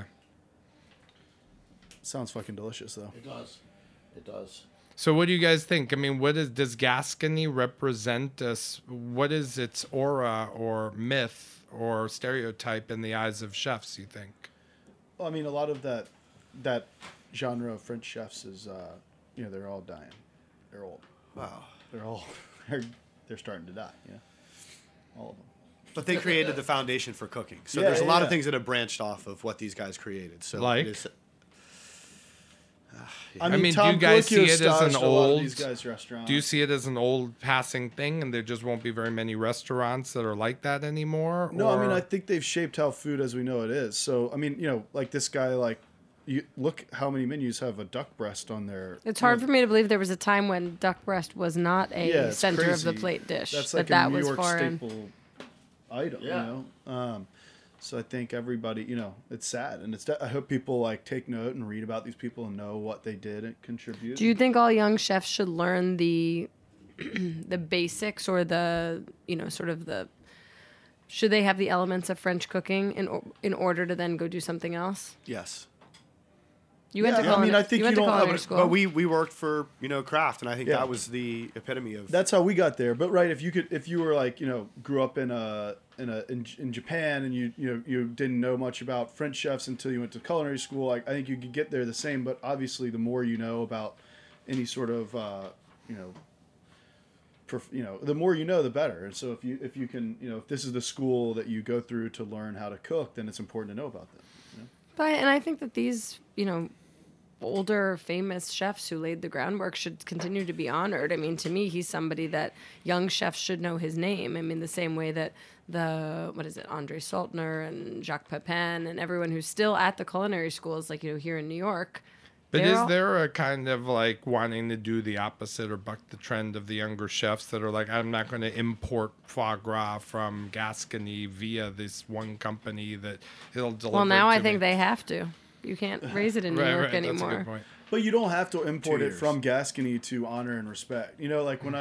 Sounds fucking delicious, though. It does. It does. So what do you guys think? I mean, does Gascony represent us? What is its aura or myth or stereotype in the eyes of chefs, you think? Well, I mean, a lot of that genre of French chefs is, they're all dying. They're old. Wow. They're starting to die. Yeah, all of them. But they created the foundation for cooking. So Yeah, there's a lot of yeah. things that have branched off of what these guys created. So Like? it is, I mean, do Tom you guys see Colicchio it as an staged a lot of old? these guys' restaurants. Do you see it as an old passing thing, and there just won't be very many restaurants that are like that anymore? No, I mean, or- I think they've shaped how food as we know it is. So, I mean, like this guy, like, you look how many menus have a duck breast on there. it's hard for me to believe there was a time when duck breast was not a Yeah, it's center of the crazy. plate dish. That's like that a New was York foreign. staple item, Yeah. So I think everybody, it's sad, and I hope people like take note and read about these people and know what they did and contribute. Do you think all young chefs should learn the the basics or the sort of the should they have the elements of French cooking in order to then go do something else? yes. You went to Yeah, I mean, culinary, I think you went you to don't- culinary But, school. but we worked for Kraft, and I think Yeah. that was the epitome of. That's how we got there. But right, if you were like grew up in Japan and you didn't know much about French chefs until you went to culinary school, I think you could get there the same. But obviously, the more you know about any sort of the more you know, the better. And so if you can if this is the school that you go through to learn how to cook, then it's important to know about that. And I think that these, older famous chefs who laid the groundwork should continue to be honored. I mean, to me, he's somebody that young chefs should know his name. I mean, the same way that Andre Saltner and Jacques Pepin and everyone who's still at the culinary schools, like, here in New York. But they're is all- there a kind of like wanting to do the opposite or buck the trend of the younger chefs that are like, I'm not going to import foie gras from Gascony via this one company that it'll deliver? Well, now to I think me? they have to. You can't raise it in New York That's a anymore. good point. But you don't have to import 2 it years. from Gascony to honor and respect. Like when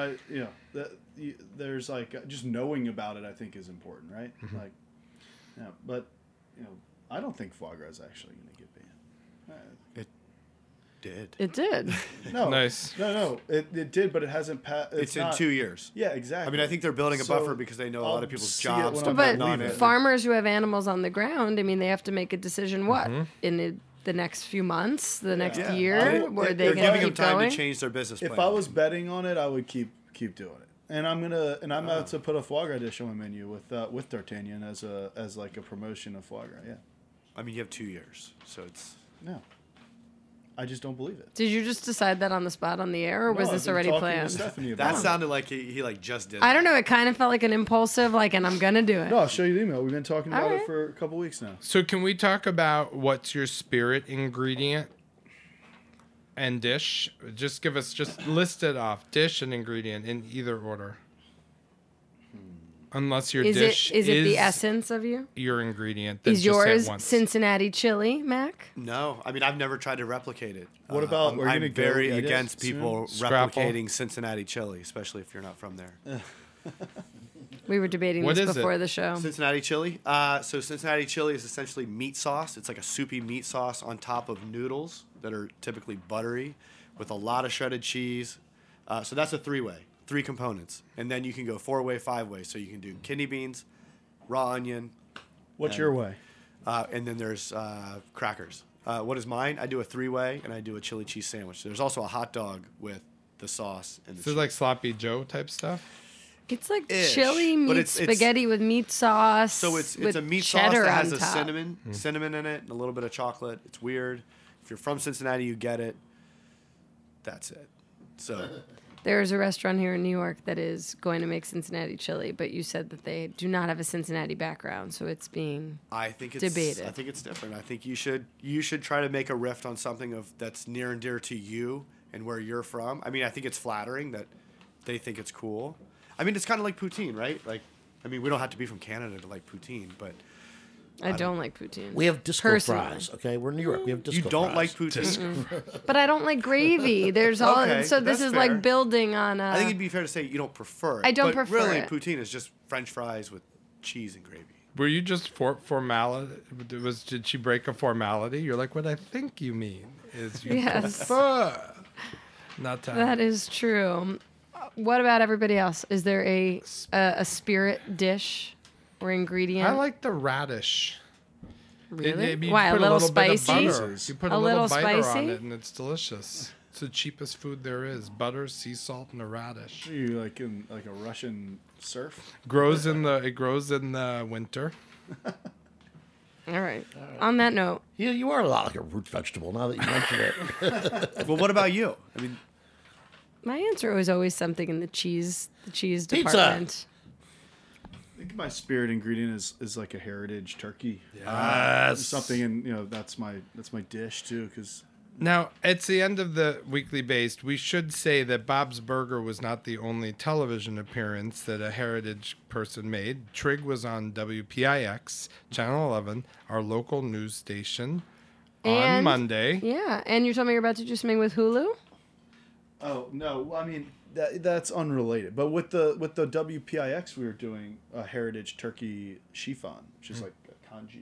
there's like just knowing about it, I think is important, right? Mm-hmm. Like, yeah, but I don't think foie gras is actually going to get banned. did. It did. No, Nice. No, it did, but it hasn't passed. It's in 2 years. Yeah, exactly. I mean, I think they're building a So, buffer because they know a lot of people's see it jobs when don't I'm But depend on it. farmers who have animals on the ground, I mean, they have to make a decision. What Mm-hmm. in the next few months, the next Yeah. year, I- were they They're going to giving them keep time going? to change their business plan. if I was betting on it, I would keep doing it. And I'm about to put a foie gras dish on my menu with D'Artagnan as like a promotion of foie gras. Yeah, I mean, you have 2 years, so it's. no, I just don't believe it. Did you just decide that on the spot on the air, or was No, this I've been already talking to planned? Stephanie about That it. sounded like he like just did. I don't know. It kind of felt like an impulsive, and I'm gonna do it. No, I'll show you the email. We've been talking about Alright. it for a couple weeks now. So can we talk about what's your spirit ingredient and dish? Just list it off, dish and ingredient in either order. Unless your Is dish it the essence of you? your ingredient, then Is just say it yours once. Cincinnati chili, Mac? No, I mean I've never tried to replicate it. What about- I'm, are you I'm gonna go very eat it against soon? people Scrapple? replicating Cincinnati chili, especially if you're not from there. We were debating What this is it? before the show. Cincinnati chili. So Cincinnati chili is essentially meat sauce. It's like a soupy meat sauce on top of noodles that are typically buttery, with a lot of shredded cheese. So that's a 3-way, 3 components, and then you can go 4-way, 5-way. So you can do kidney beans, raw onion, What's your way? and then there's crackers. What is mine? I do a 3-way, and I do a chili cheese sandwich. There's also a hot dog with the sauce and the So cheese. like sloppy Joe type stuff. It's like Ish, chili but meat it's- spaghetti with meat sauce. So it's with a meat sauce cheddar that has on a top. cinnamon in it, and a little bit of chocolate. It's weird. If you're from Cincinnati, you get it. That's it. So There's a restaurant here in New York that is going to make Cincinnati chili, but you said that they do not have a Cincinnati background, so it's being I think it's debated. I think it's different. I think you should try to make a riff on something that's near and dear to you and where you're from. I mean, I think it's flattering that they think it's cool. I mean, it's kind of like poutine, right? Like, I mean, we don't have to be from Canada to like poutine, but I don't like poutine. We have disco Personally. fries. Okay, we're in New York. We have disco. you don't fries. like poutine. But I don't like gravy. There's all Okay, so this that's is fair. like building on I think it'd be fair to say you don't prefer it. I don't but prefer really, it. poutine is just French fries with cheese and gravy. Were you just formality? Did she break a formality? You're like, what I think you mean is you Yes. prefer not to. That is true. What about everybody else? Is there a spirit dish or ingredient? I like the radish. Really? You Why, a put little bit of spicy? butter. You put A a little little butter spicy? on it, and it's delicious. It's the cheapest food there is: butter, sea salt, and a radish. Are you like in like a Russian surf? It grows in the winter. All right. On that note, Yeah, you are a lot like a root vegetable now that you mention it. Well, what about you? I mean, my answer was always something in the cheese Pizza. department. I think my spirit ingredient is like a heritage turkey. Yes. Something, and that's my dish too. Because Now, it's the end of the weekly based. We should say that Bob's Burger was not the only television appearance that a heritage person made. Trig was on WPIX, Channel 11, our local news station, on And- Monday. Yeah, and you told me you're about to do something with Hulu. oh no, I mean that's unrelated. But with the WPIX, we were doing a heritage turkey chiffon, which is like a congee.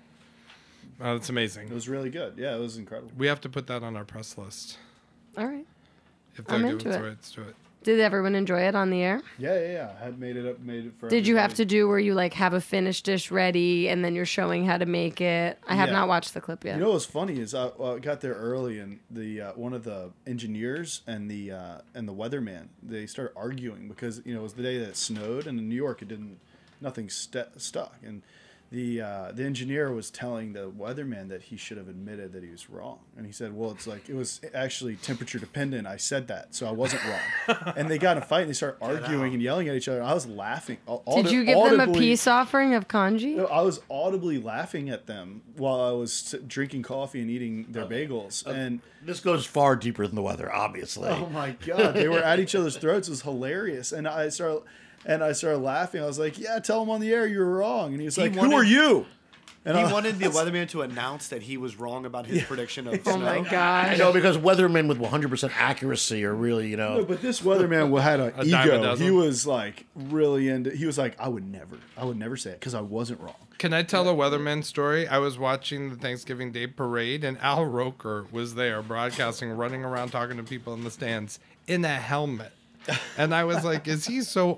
Oh, that's It amazing. was really good. Yeah, it was incredible. We have to put that on our press list. All right. If I'm they'll into give us it. the rights to it. Did everyone enjoy it on the air? Yeah. I had made it for. Did you have to everybody. do where you like have a finished dish ready and then you're showing how to make it? I have Yeah. not watched the clip yet. You know what's funny is I got there early, and the one of the engineers and the weatherman, they started arguing because it was the day that it snowed, and in New York nothing stuck, and the engineer was telling the weatherman that he should have admitted that he was wrong, and he said, well, it's like it was actually temperature dependent. I said that, so I wasn't wrong. And they got in a fight, and they started arguing and yelling at each other. I was laughing. Did you give them a peace offering of congee? No, I was audibly laughing at them while I was drinking coffee and eating their bagels. And This goes far deeper than the weather, obviously. oh my god, they were at each other's throats. It was hilarious. And I started laughing. I was like, "Yeah, tell him on the air you were wrong." And he was like, "Who wanted- are you?" And he I- wanted the weatherman to announce that he was wrong about his prediction of Oh snow. my I gosh. know, because weathermen with 100% accuracy are really, No, but this weatherman had an A dime a ego. dozen. He was like really into. He was like, I would never say it because I wasn't wrong. Can I tell a weatherman story? I was watching the Thanksgiving Day parade, and Al Roker was there broadcasting, running around talking to people in the stands in a helmet. And I was like, is he so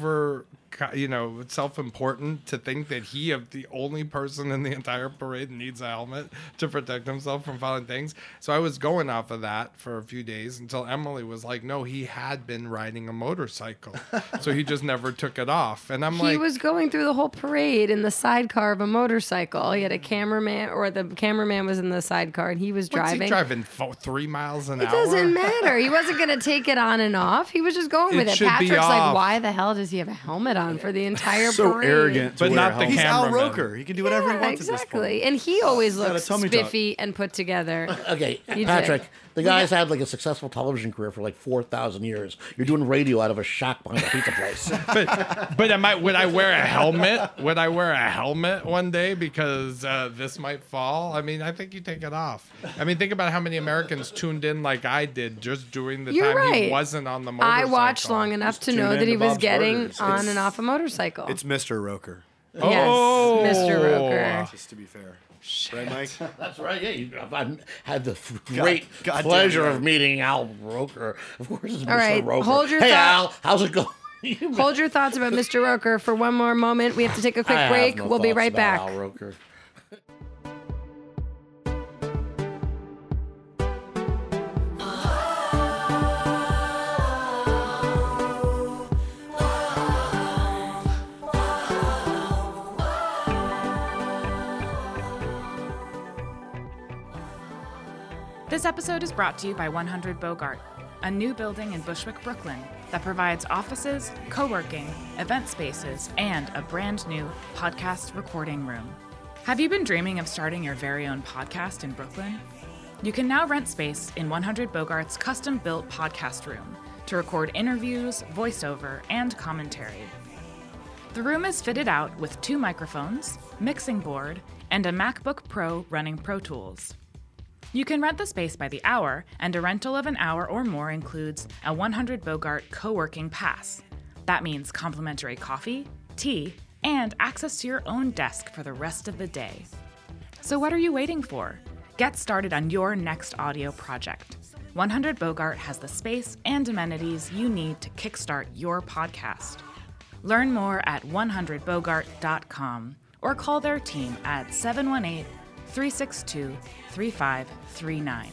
self-important to think that the only person in the entire parade needs a helmet to protect himself from falling things? So I was going off of that for a few days until Emily was like, no, he had been riding a motorcycle. So he just never took it off. And I'm He like, was going through the whole parade in the sidecar of a motorcycle. He had a cameraman, or the cameraman was in the sidecar, and he was what's driving. he driving 3 miles an It hour? doesn't matter. He wasn't going to take it on and off. He was just going It with it. should be Patrick's like, off. why the hell does he have a helmet on for the entire So parade? arrogant, to But wear not a the helmet. He's Al cameraman. Roker. He can do whatever he Yeah, wants at this exactly. point. And he always Got a looks tummy tuck. spiffy and put together. Okay, did. Patrick, the guy's had like a successful television career for like 4,000 years. You're doing radio out of a shack behind a pizza place. But would I wear a helmet? Would I wear a helmet one day because this might fall? I mean, I think you take it off. I mean, think about how many Americans tuned in like I did just during the You're time right. he wasn't on the motorcycle. I watched long enough to Just know tune that in he to was Bob's getting Burgers. on and off a motorcycle. It's Mr. Roker, Yes, Oh. Mr. Roker. just to be fair. Right, Mike? That's right. Yeah, I've had the great goddamn pleasure right. of meeting Al Roker. Of course, it's Mr. right, Roker. hold your hey, thought- Al, how's it going? Hold your thoughts about Mr. Roker for one more moment. We have to take a quick I break. have no We'll be thoughts right about back. Al Roker. This episode is brought to you by 100 Bogart, a new building in Bushwick, Brooklyn that provides offices, co-working, event spaces, and a brand new podcast recording room. Have you been dreaming of starting your very own podcast in Brooklyn? You can now rent space in 100 Bogart's custom-built podcast room to record interviews, voiceover, and commentary. The room is fitted out with 2 microphones, mixing board, and a MacBook Pro running Pro Tools. You can rent the space by the hour, and a rental of an hour or more includes a 100 Bogart co-working pass. That means complimentary coffee, tea, and access to your own desk for the rest of the day. So what are you waiting for? Get started on your next audio project. 100 Bogart has the space and amenities you need to kickstart your podcast. Learn more at 100bogart.com or call their team at 718-362-3539.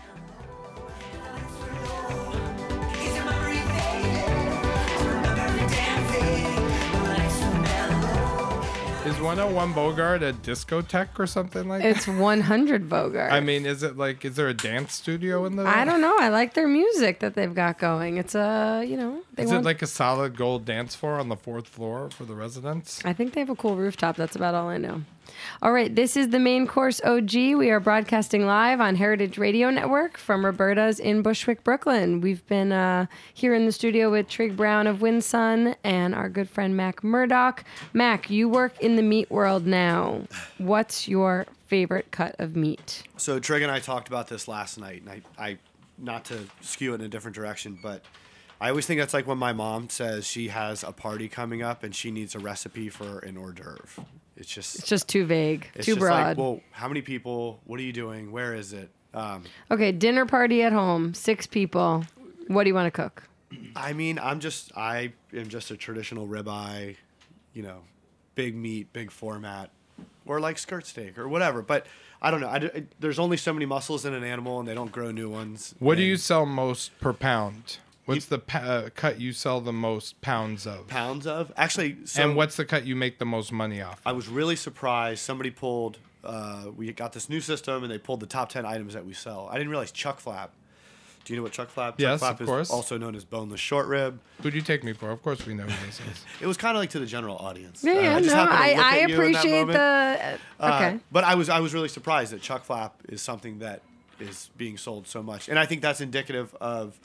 Is 101 Bogart a discotheque or something like that? It's 100 Bogart. I mean, is there a dance studio in there? I don't know. I like their music that they've got going. It's Is it like a solid gold dance floor on the 4th floor for the residents? I think they have a cool rooftop. That's about all I know. All right, this is the Main Course OG. We are broadcasting live on Heritage Radio Network from Roberta's in Bushwick, Brooklyn. We've been here in the studio with Trig Brown of WinSun and our good friend Mac Murdoch. Mac, you work in the meat world now. What's your favorite cut of meat? So Trig and I talked about this last night, and I not to skew it in a different direction, but I always think that's like when my mom says she has a party coming up and she needs a recipe for an hors d'oeuvre. It's just too vague, it's too just broad. Like, well, how many people? What are you doing? Where is it? Okay, dinner party at home, 6 people. What do you want to cook? I mean, I am just a traditional ribeye, big meat, big format, or like skirt steak or whatever. But I don't know. There's only so many muscles in an animal, and they don't grow new ones. What do you sell most per pound? What's the cut you sell the most pounds of? Pounds of? Actually, and what's the cut you make the most money off? I was really surprised. Somebody pulled, we got this new system, and they pulled the top 10 items that we sell. I didn't realize chuck flap. Do you know what chuck flap? Yes, chuck flap of course. Is also known as boneless short rib. Who'd you take me for? Of course we know who this is. It was kind of like to the general audience. Yeah, I appreciate the... Okay. But I was really surprised that chuck flap is something that is being sold so much. And I think that's indicative of...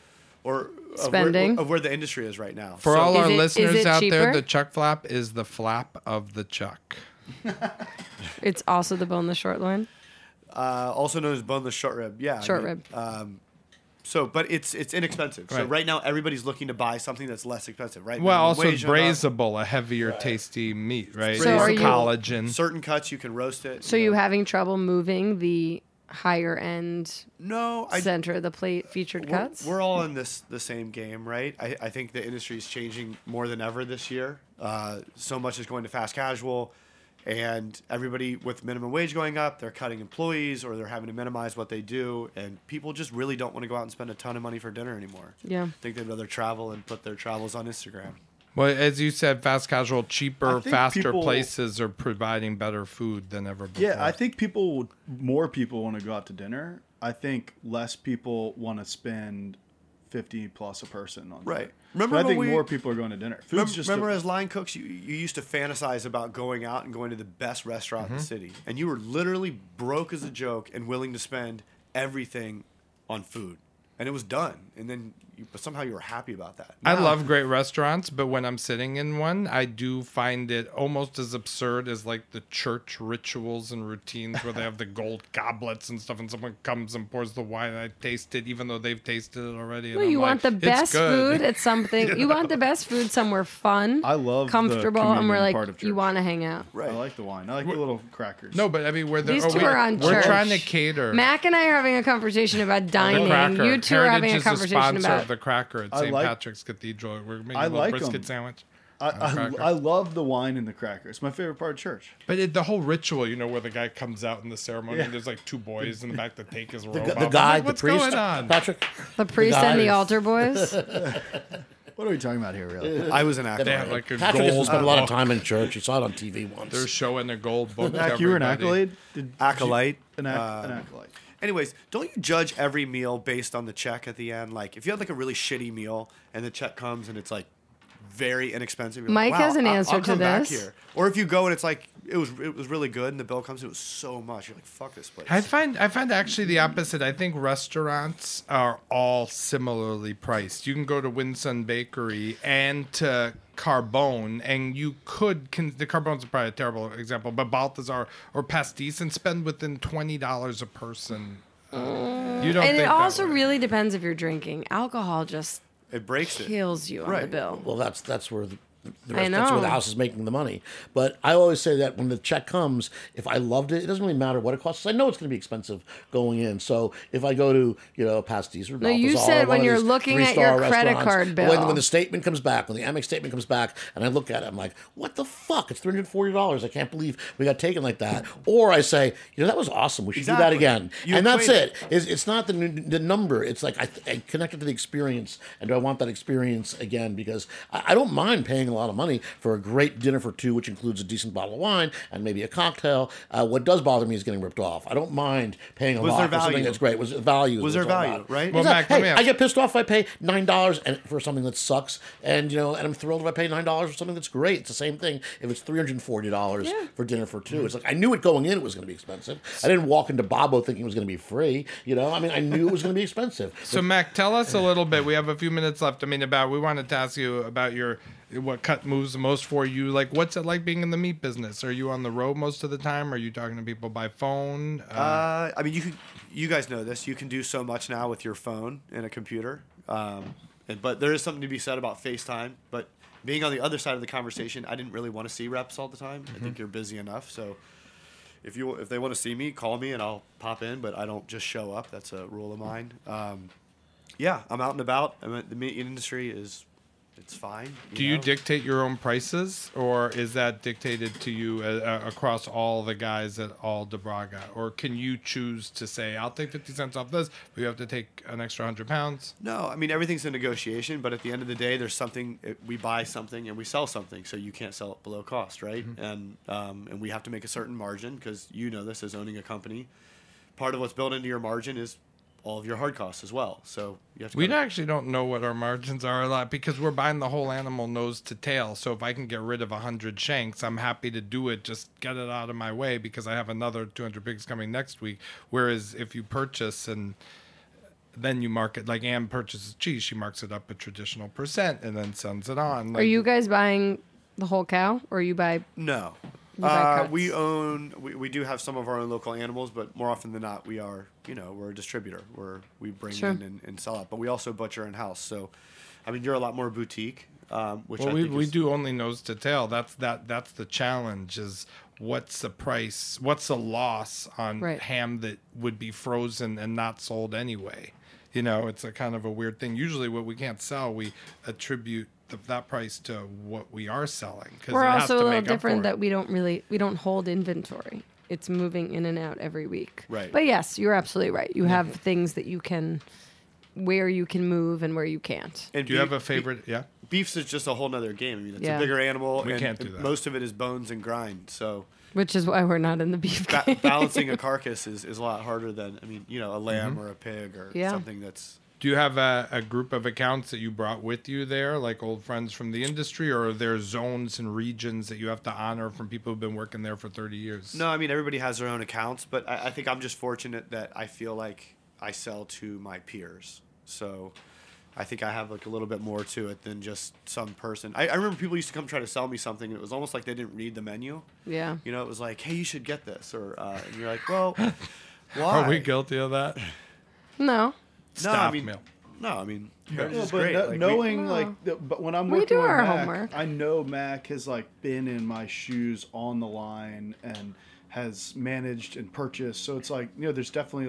spending of where the industry is right now. For all our listeners out cheaper? there, the chuck flap is the flap of the chuck. It's also the boneless short loin. Also known as boneless short rib. Yeah. Short rib. But it's inexpensive. So right now everybody's looking to buy something that's less expensive, right? Well, also Wage braisable, a heavier, tasty meat, right? So are you- collagen. Certain cuts you can roast it. So you having trouble moving the higher end No, center of the plate featured cuts? We're all in the same game, right? I think the industry is changing more than ever this year. So much is going to fast casual, and everybody with minimum wage going up, they're cutting employees or they're having to minimize what they do, and people just really don't want to go out and spend a ton of money for dinner anymore. Yeah. I think they'd rather travel and put their travels on Instagram. Well, as you said, fast casual, cheaper, I think faster people- places are providing better food than ever before. Yeah, I think more people want to go out to dinner. I think less people want to spend $50 plus a person on Right. dinner. Remember But I when think we- more people are going to dinner. Food's Remember as line cooks, you used to fantasize about going out and going to the best restaurant in the city. And you were literally broke as a joke and willing to spend everything on food. And it was done. And then but somehow you were happy about that. I Now- love great restaurants, but when I'm sitting in one, I do find it almost as absurd as like the church rituals and routines where they have the gold goblets and stuff, and someone comes and pours the wine, and I taste it even though they've tasted it already. And Well, I'm you want like, the "It's best good." food at something. You want the best food somewhere fun, I love the comfortable, and we're communion like, part of you church. want to hang out. Right. I like the wine. I like the little crackers. No, but I mean, we're These two are on we're church. trying to cater. Mac and I are having a conversation about the dining. cracker. You two are having a Heritage is the conversation sponsor about of the cracker at I St. like- Patrick's Cathedral. We're making I a little like brisket 'em. sandwich. I love the wine and the crackers. It's my favorite part of church. But the whole ritual, where the guy comes out in the ceremony, Yeah. and there's like two boys in the back that take his robe The off. I'm guy, like, the what's priest, going on? Patrick. the priest guy and the is- altar boys. What are we talking about here, really? I was an actor. They have like a Patrick used to gold spend a lot of book. time in church. You saw it on TV once. They're showing their gold book. to Mac, you were an everybody. acolyte? Acolyte. An acolyte. Anyways, don't you judge every meal based on the check at the end? Like, if you have like a really shitty meal and the check comes and it's like very inexpensive, you're Mike like, wow, has an answer I'll to come back this. here. Or if you go and it's like it was really good and the bill comes, it was so much. You're like, fuck this place. I find actually the opposite. I think restaurants are all similarly priced. You can go to Winsun Bakery and to Carbone, and you could the Carbone's probably a terrible example, but Balthazar or Pastis, and spend within $20 a person. You don't. And think it that also way. really depends if you're drinking. Alcohol just It breaks it. kills you on the Right. bill. Well, that's where I that's where the know. house is making the money. But I always say that when the check comes, if I loved it, it doesn't really matter what it costs. I know it's going to be expensive going in. So if I go to Pastis or No, you Balthazar, said one when of you're these looking at three-star your credit restaurants, card bill. when the statement comes back, when the Amex statement comes back, and I look at it, I'm like, what the fuck? It's $340. I can't believe we got taken like that. Or I say, that was awesome. We should do that Exactly. again. You And that's equate it. It's not the number. It's like I connect it to the experience, and do I want that experience again? Because I don't mind paying a lot of money for a great dinner for two, which includes a decent bottle of wine and maybe a cocktail. What does bother me is getting ripped off. I don't mind paying a Was lot there for something value? that's great. Was value? Was what there it's all value, about. right? Well, Exactly. Mac, let me Hey, ask- I get pissed off if I pay $9 for something that sucks, and I'm thrilled if I pay $9 for something that's great. It's the same thing if it's $340 for dinner for two. It's like I knew it going in; it was going to be expensive. I didn't walk into Babbo thinking it was going to be free. I knew it was going to be expensive. So, Mac, tell us a little bit. We have a few minutes left. We wanted to ask you about what cut moves the most for you. Like, what's it like being in the meat business? Are you on the road most of the time? Are you talking to people by phone? You guys know this. You can do so much now with your phone and a computer. But there is something to be said about FaceTime. But being on the other side of the conversation, I didn't really want to see reps all the time. I think you're busy enough. So if they want to see me, call me and I'll pop in. But I don't just show up. That's a rule of mine. Yeah, I'm out and about. The meat industry it's fine. Do you dictate your own prices, or is that dictated to you across all the guys at all DeBraga? Or can you choose to say, I'll take 50 cents off this, but you have to take an extra 100 pounds? No, everything's a negotiation, but at the end of the day, there's something, we buy something and we sell something, so you can't sell it below cost, right? Mm-hmm. And we have to make a certain margin, because this as owning a company. Part of what's built into your margin is all of your hard costs as well. So you have to. We actually don't know what our margins are a lot because we're buying the whole animal nose to tail. So if I can get rid of 100 shanks, I'm happy to do it. Just get it out of my way because I have another 200 pigs coming next week. Whereas if you purchase and then you mark it, like Ann purchases cheese, she marks it up a traditional percent and then sends it on. Are you guys buying the whole cow, or you buy? No. buy cuts? We do have some of our own local animals, but more often than not, we are, we're a distributor where we bring Sure. in and sell it. But we also butcher in house. So, you're a lot more boutique, which Well, I think we is, do only nose to tail. That's the challenge is what's the price? What's the loss on Right. ham that would be frozen and not sold anyway? It's a kind of a weird thing. Usually what we can't sell, we attribute that price to what we are selling. 'Cause We're it has also to a little make up different for that it. we don't hold inventory. It's moving in and out every week. Right. But yes, you're absolutely right. You have things that you can, where you can move and where you can't. and Do you have beef- a favorite? Yeah. Beef's is just a whole nother game. It's Yeah. a bigger animal, We and can't do that. most of it is bones and grind. So Which is why we're not in the beef game. balancing a carcass is a lot harder than a lamb or a pig or Yeah. something that's. Do you have a group of accounts that you brought with you there, like old friends from the industry, or are there zones and regions that you have to honor from people who've been working there for 30 years? No, everybody has their own accounts, but I think I'm just fortunate that I feel like I sell to my peers. So I think I have like a little bit more to it than just some person. I remember people used to come try to sell me something, and it was almost like they didn't read the menu. Yeah. It was like, hey, you should get this, or and you're like, well, why? Are we guilty of that? No. Stop meal. Heritage No, is but great. no- Like, we- knowing but when I'm We working do with our Mac, homework. I know Mac has been in my shoes on the line and has managed and purchased. So it's there's definitely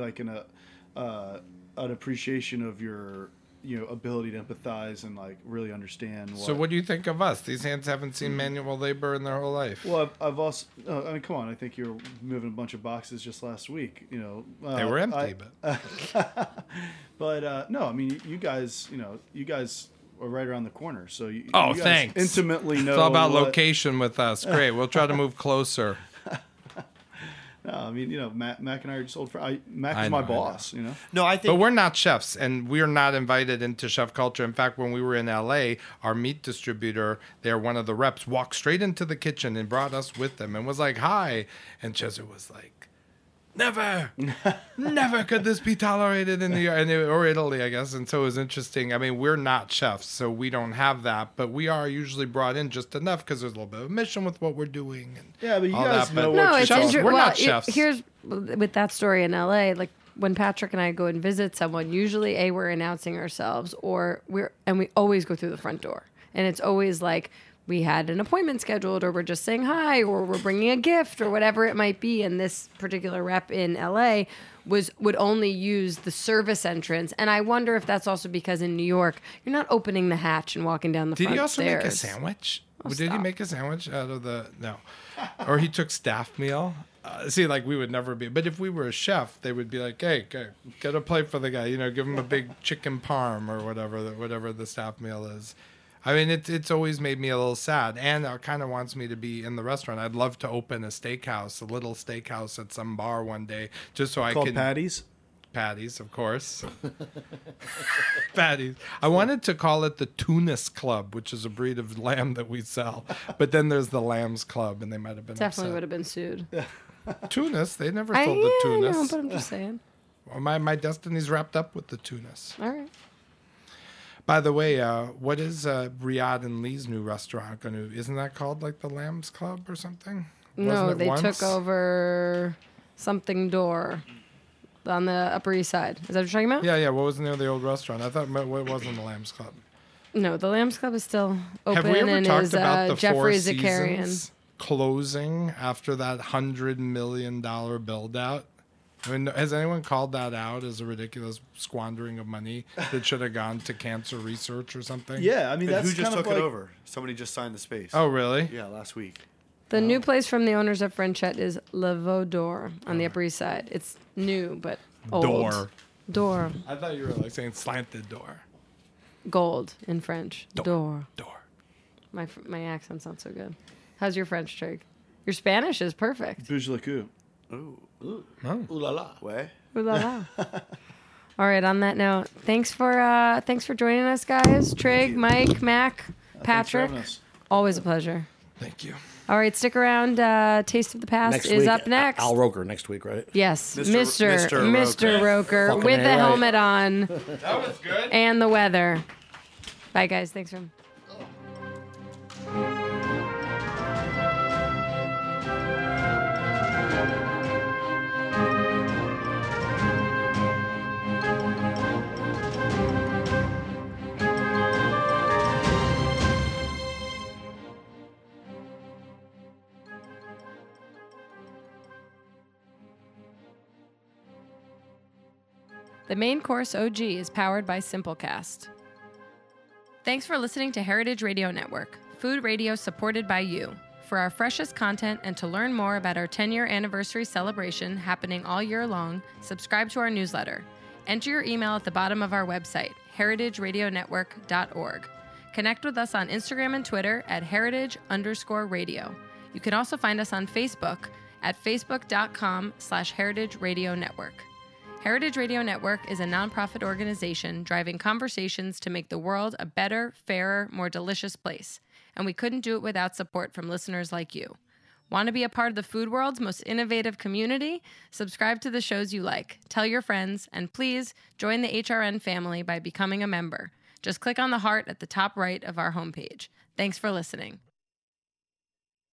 an appreciation of your ability to empathize and really understand. So what do you think of us? These hands haven't seen manual labor in their whole life. Well, I've also. Come on. I think you were moving a bunch of boxes just last week. They were empty, but But no, you guys. You guys are right around the corner, so you guys thanks. intimately know. It's all about what- location with us. Great. We'll try to move closer. No, I mean, Mac and I are just old friends. Mac I is my know, I boss, No, I think But we're not chefs, and we're not invited into chef culture. In fact, when we were in LA, our meat distributor, there, one of the reps, walked straight into the kitchen and brought us with them and was like, "Hi," and Chester was like, "Never, never could this be tolerated in New York or Italy, I guess." And so it was interesting. I mean, we're not chefs, so we don't have that, but we are usually brought in just enough because there's a little bit of a mission with what we're doing. And Yeah, but you all guys that, know but- what No, you're it's Chefs, interesting. we're Well, not chefs. Here's with that story in LA, like when Patrick and I go and visit someone, usually we're announcing ourselves, or we always go through the front door, and it's always like we had an appointment scheduled, or we're just saying hi, or we're bringing a gift, or whatever it might be. And this particular rep in LA would only use the service entrance, and I wonder if that's also because in New York you're not opening the hatch and walking down the Did front he also stairs. make a sandwich? Did he stop. make a sandwich out of the no? Or he took staff meal? See, like we would never be. But if we were a chef, they would be like, "Hey, get a plate for the guy. Give him a big chicken parm or whatever the staff meal is." I mean, it's always made me a little sad, and it kind of wants me to be in the restaurant. I'd love to open a steakhouse, a little steakhouse at some bar one day, just so I called can. Patties, of course. Patties. I wanted to call it the Tunis Club, which is a breed of lamb that we sell. But then there's the Lambs Club, and they might have been Definitely would upset. have been sued. Tunis. They never I sold the know, Tunis. but I'm just saying. Well, my destiny's wrapped up with the Tunis. All right. By the way, what is Riyadh and Lee's new restaurant going to? Isn't that called like the Lambs Club or something? No, Wasn't it they once? took over something door on the Upper East Side. Is that what you're talking about? Yeah. What was the name of the old restaurant? I thought it wasn't the Lambs Club. No, the Lambs Club is still open Have we ever and talked is about the Jeffrey Four Zakarian. Seasons closing after that $100 million build out? I mean, has anyone called that out as a ridiculous squandering of money that should have gone to cancer research or something? Yeah, I mean, And that's who just kind of took like, it over? Somebody just signed the space. Oh, really? Yeah, last week. The new place from the owners of Frenchette is Le Veau d'Or on the Upper East Side. It's new, but old. Door. Door. I thought you were like saying slanted door. Gold in French. Door. Door. My accent's not so good. How's your French, Trig? Your Spanish is perfect. Bouge le cul. Ooh. Ooh la la. Way. Ooh la la. All right. On that note, thanks for joining us, guys. Trig, Mike, Mac, Thanks for Patrick. having us. Always a pleasure. Thank you. All right, stick around. Taste of the Past Next is week, up next. Al Roker next week, right? Yes, Mr. Mr. Roker Fucking with the A, right. helmet on That was good. and the weather. Bye, guys. Thanks for. The Main Course OG is powered by Simplecast. Thanks for listening to Heritage Radio Network, food radio supported by you. For our freshest content and to learn more about our 10-year anniversary celebration happening all year long, subscribe to our newsletter. Enter your email at the bottom of our website, heritageradionetwork.org. Connect with us on Instagram and Twitter at heritage_radio. You can also find us on Facebook at facebook.com/Heritage Radio Network. Heritage Radio Network is a nonprofit organization driving conversations to make the world a better, fairer, more delicious place. And we couldn't do it without support from listeners like you. Want to be a part of the food world's most innovative community? Subscribe to the shows you like, tell your friends, and please join the HRN family by becoming a member. Just click on the heart at the top right of our homepage. Thanks for listening.